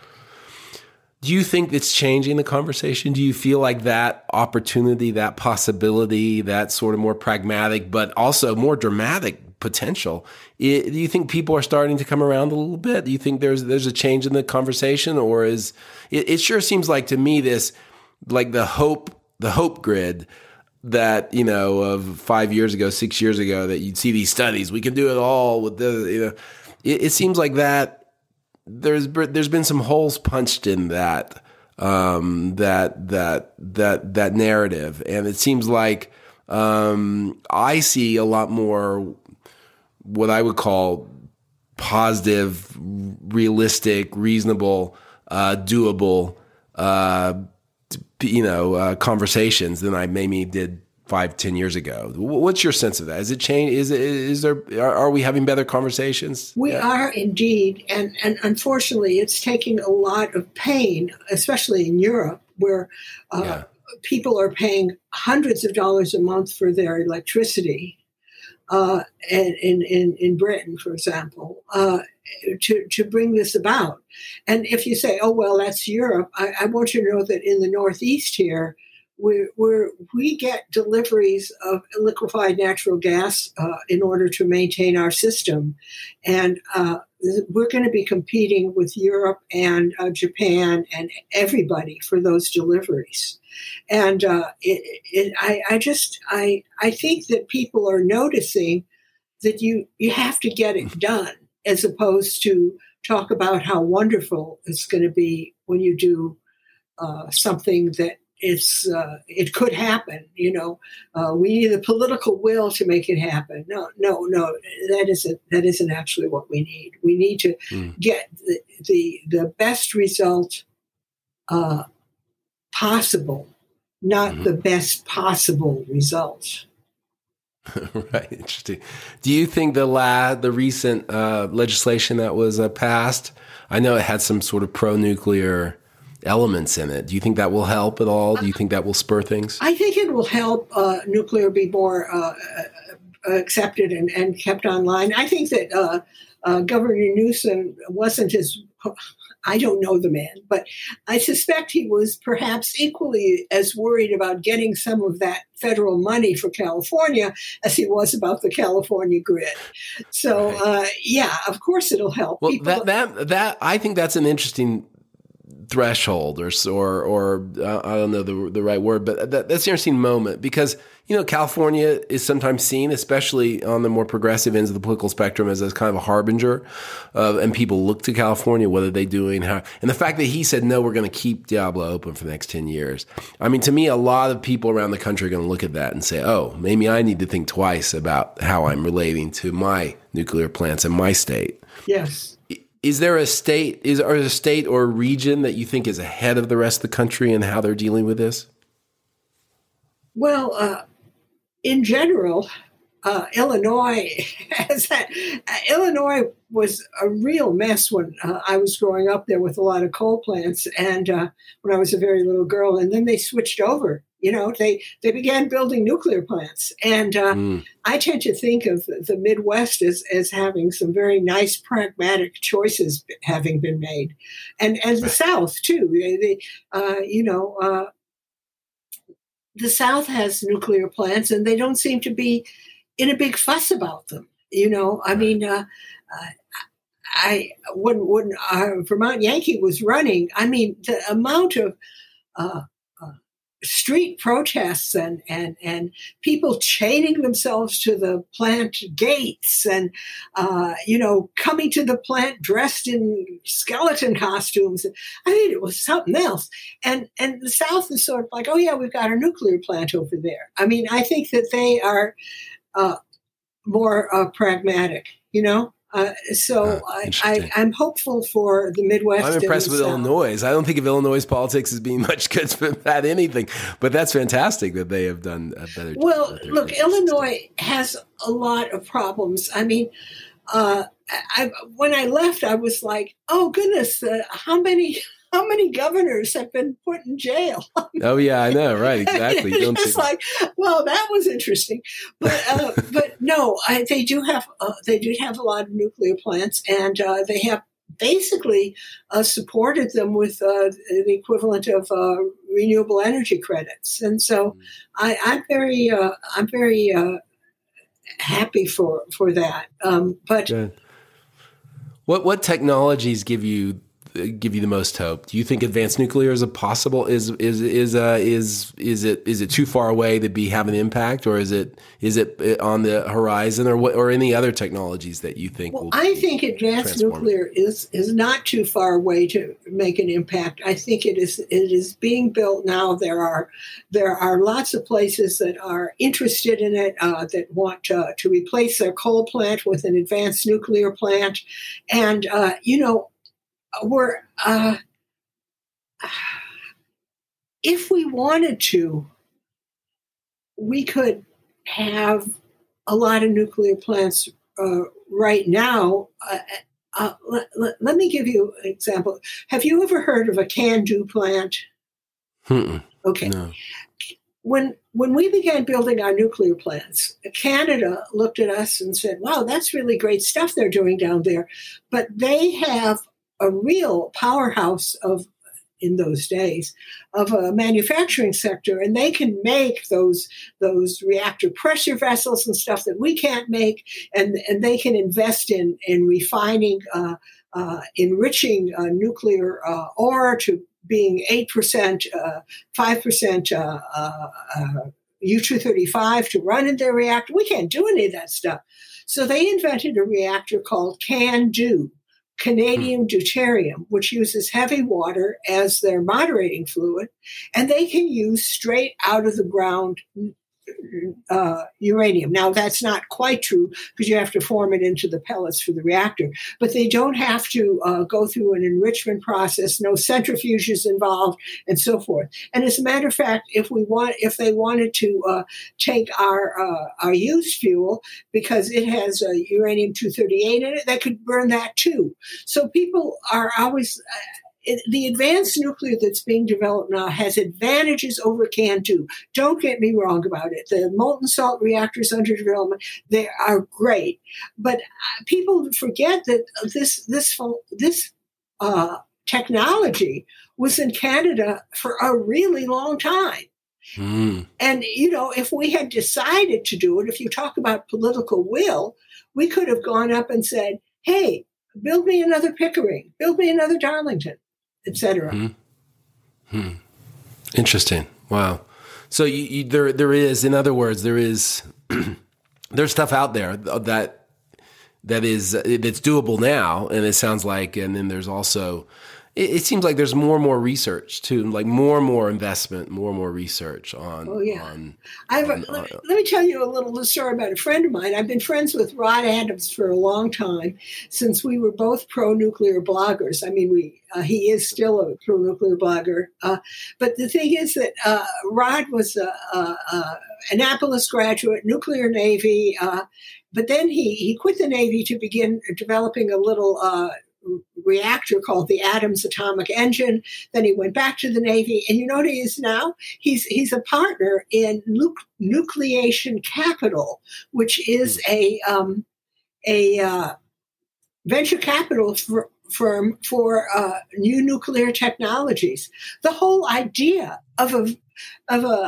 Do you think it's changing the conversation? Do you feel like that opportunity, that possibility, that sort of more pragmatic, but also more dramatic potential? It, do you think people are starting to come around a little bit? Do you think there's there's a change in the conversation, or is it, it sure seems like to me this like the hope the hope grid that, you know, of five years ago, six years ago, that you'd see these studies, we can do it all with the, you know, it, it seems like that there's, there's been some holes punched in that, um, that, that, that, that narrative. And it seems like, um, I see a lot more what I would call positive, realistic, reasonable, uh, doable, uh, you know, uh, conversations than I maybe did five, ten years ago. What's your sense of that? Is it change? Is it, is there, are, are we having better conversations? We yeah. are indeed. And, and unfortunately, it's taking a lot of pain, especially in Europe, where uh, Yeah. people are paying hundreds of dollars a month for their electricity. Uh, and in, in, in Britain, for example, uh, to, to bring this about. And if you say, oh, well, that's Europe, I, I want you to know that in the Northeast here, we're, we're, we get deliveries of liquefied natural gas uh, in order to maintain our system. And uh, we're going to be competing with Europe and uh, Japan and everybody for those deliveries. And uh, it, it, I, I just, I, I think that people are noticing that you, you have to get it done, as opposed to talk about how wonderful it's going to be when you do uh, something that it's, uh, it could happen. You know, uh, we need the political will to make it happen. No, no, no, that isn't, that isn't actually what we need. We need to mm. get the, the, the best result uh, possible, not mm-hmm. the best possible result. Right. Interesting. Do you think the la- the recent uh, legislation that was uh, passed, I know it had some sort of pro-nuclear elements in it. Do you think that will help at all? Do you think that will spur things? I think it will help uh, nuclear be more uh, accepted and, and kept online. I think that uh, uh, Governor Newsom wasn't as... I don't know the man, but I suspect he was perhaps equally as worried about getting some of that federal money for California as he was about the California grid. So, right. uh, yeah, of course it'll help. Well, People, that, that, that, I think that's an interesting threshold or, or, or uh, I don't know the, the right word, but that, that's an interesting moment because, you know, California is sometimes seen, especially on the more progressive ends of the political spectrum, as, as kind of a harbinger, uh, and people look to California, what are they doing? How, and the fact that he said, no, we're going to keep Diablo open for the next ten years. I mean, to me, a lot of people around the country are going to look at that and say, oh, maybe I need to think twice about how I'm relating to my nuclear plants in my state. Yes. Is there a state, is there a state or a region that you think is ahead of the rest of the country and how they're dealing with this? Well, uh, in general, uh, Illinois has that. Uh, Illinois was a real mess when uh, I was growing up there with a lot of coal plants, and uh, when I was a very little girl, and then they switched over. You know, they, they began building nuclear plants. And uh, mm. I tend to think of the Midwest as, as having some very nice, pragmatic choices having been made. And, and the South, too. They, uh, you know, uh, the South has nuclear plants, and they don't seem to be in a big fuss about them. You know, I mean, uh, uh, I when when uh, Vermont Yankee was running, I mean, the amount of uh, uh, street protests and and and people chaining themselves to the plant gates, and uh, you know, coming to the plant dressed in skeleton costumes. I mean, it was something else. And and the South is sort of like, oh yeah, we've got our nuclear plant over there. I mean, I think that they are uh, more uh, pragmatic, you know. Uh, so Oh, I, interesting. I, I'm hopeful for the Midwest. I'm impressed and with the South. Illinois. I don't think of Illinois politics as being much good at anything, but that's fantastic that they have done a better job. Well, with their look, business Illinois has a lot of problems. I mean, uh, I, when I left, I was like, oh goodness, uh, how many how many governors have been put in jail? stuff. Oh yeah, I know, right? Exactly. You don't It's think- like, well, that was interesting, but uh, but no, I, they do have uh, they do have a lot of nuclear plants, and uh, they have basically uh, supported them with uh, the equivalent of uh, renewable energy credits, and so I, I'm very uh, I'm very uh, happy for for that. Um, but Good. What what technologies give you give you the most hope? Do you think advanced nuclear is a possible is is is uh, is is it is it too far away to be have an impact, or is it is it on the horizon, or what, or any other technologies that you think Well, will? I think advanced transformative? nuclear is is not too far away to make an impact. I think it is it is being built now. There are there are lots of places that are interested in it, uh, that want uh, to replace their coal plant with an advanced nuclear plant, and uh, you know, we're uh, if we wanted to, we could have a lot of nuclear plants uh, right now. Uh, uh, let, let, let me give you an example. Have you ever heard of a can-do plant? Mm-mm. Okay. No. When when we began building our nuclear plants, Canada looked at us and said, wow, that's really great stuff they're doing down there. But they have a real powerhouse of, in those days, of a manufacturing sector, and they can make those those reactor pressure vessels and stuff that we can't make, and, and they can invest in, in refining, uh, uh, enriching uh, nuclear uh, ore to being eight percent, uh, five percent uh, uh, uh, U two thirty-five to run in their reactor. We can't do any of that stuff. So they invented a reactor called CANDU, Canadian deuterium, which uses heavy water as their moderating fluid, and they can use straight out of the ground uh, uranium. Now, that's not quite true because you have to form it into the pellets for the reactor, but they don't have to uh, go through an enrichment process, no centrifuges involved, and so forth. And as a matter of fact, if we want, if they wanted to uh, take our uh, our used fuel because it has uh, uranium two thirty-eight in it, they could burn that too. So people are always. Uh, It, the advanced nuclear that's being developed now has advantages over CANDU. Don't get me wrong about it. The molten salt reactors under development, they are great. But uh, people forget that this this this uh, technology was in Canada for a really long time. Mm. And, you know, if we had decided to do it, if you talk about political will, we could have gone up and said, hey, build me another Pickering, build me another Darlington, et cetera. Hmm. Hmm. Interesting. Wow. So you, you, there, there is, in other words, there is, there's stuff out there that that is that's doable now, and it sounds like, and then there's also, it, it seems like there's more and more research too, like more and more investment, more and more research on. Oh yeah. On, I've, on, let, on, let me tell you a little story about a friend of mine. I've been friends with Rod Adams for a long time, since we were both pro-nuclear bloggers. I mean, we uh, he is still a pro-nuclear blogger. Uh, but the thing is that uh, Rod was a, a, a Annapolis graduate, nuclear Navy, uh, but then he, he quit the Navy to begin developing a little uh, reactor called the Adams Atomic Engine. Then he went back to the Navy, and you know what he is now? He's he's a partner in Nuc- Nucleation Capital, which is a um, a uh, venture capital for, firm for uh, new nuclear technologies. The whole idea of a of a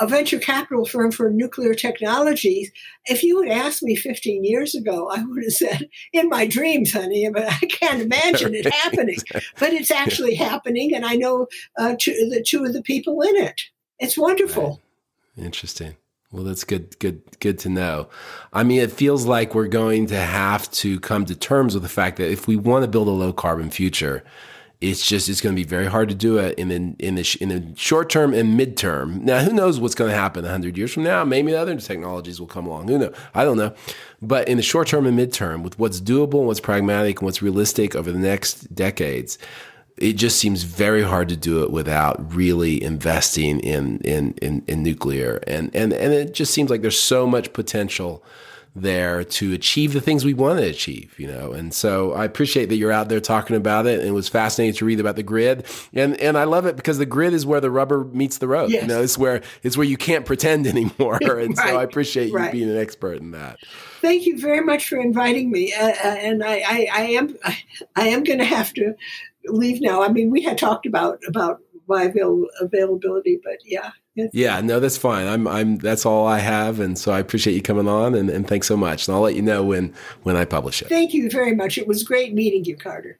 a venture capital firm for nuclear technologies. If you had asked me fifteen years ago, I would have said, in my dreams, honey, but I can't imagine it happening. But it's actually happening, and I know uh, two, the two of the people in it. It's wonderful. Right. Interesting. Well, that's good, good, good to know. I mean, it feels like we're going to have to come to terms with the fact that if we want to build a low carbon future, it's just, it's going to be very hard to do it in the, in the, in the short term and midterm. Now, who knows what's going to happen a hundred years from now? Maybe other technologies will come along. Who knows? I don't know. But in the short term and midterm, with what's doable and what's pragmatic and what's realistic over the next decades, it just seems very hard to do it without really investing in, in, in, in nuclear. And, and, and it just seems like there's so much potential there to achieve the things we want to achieve, you know? And so I appreciate that you're out there talking about it. And it was fascinating to read about the grid. And, and I love it because the grid is where the rubber meets the road. Yes. You know, it's where, it's where you can't pretend anymore. And Right. so I appreciate you Right. being an expert in that. Thank you very much for inviting me. Uh, and I, I, I am, I am going to have to leave now. I mean, we had talked about, about my avail- availability, but yeah. Yeah, no, that's fine. I'm, I'm, that's all I have. And so I appreciate you coming on and, and thanks so much. And I'll let you know when, when I publish it. Thank you very much. It was great meeting you, Carter.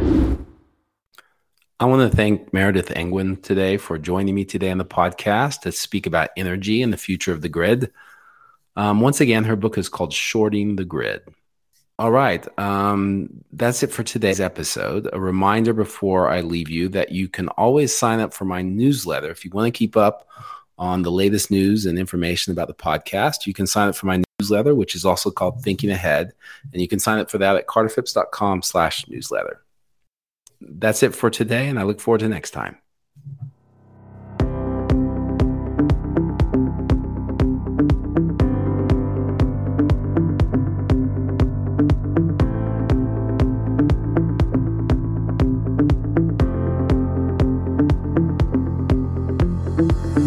I want to thank Meredith Engwin today for joining me today on the podcast to speak about energy and the future of the grid. Um, once again, her book is called Shorting the Grid. All right. Um, that's it for today's episode. A reminder before I leave you that you can always sign up for my newsletter. If you want to keep up on the latest news and information about the podcast, you can sign up for my newsletter, which is also called Thinking Ahead. And you can sign up for that at carterphipps.com slash newsletter. That's it for today, and I look forward to next time. Thank you.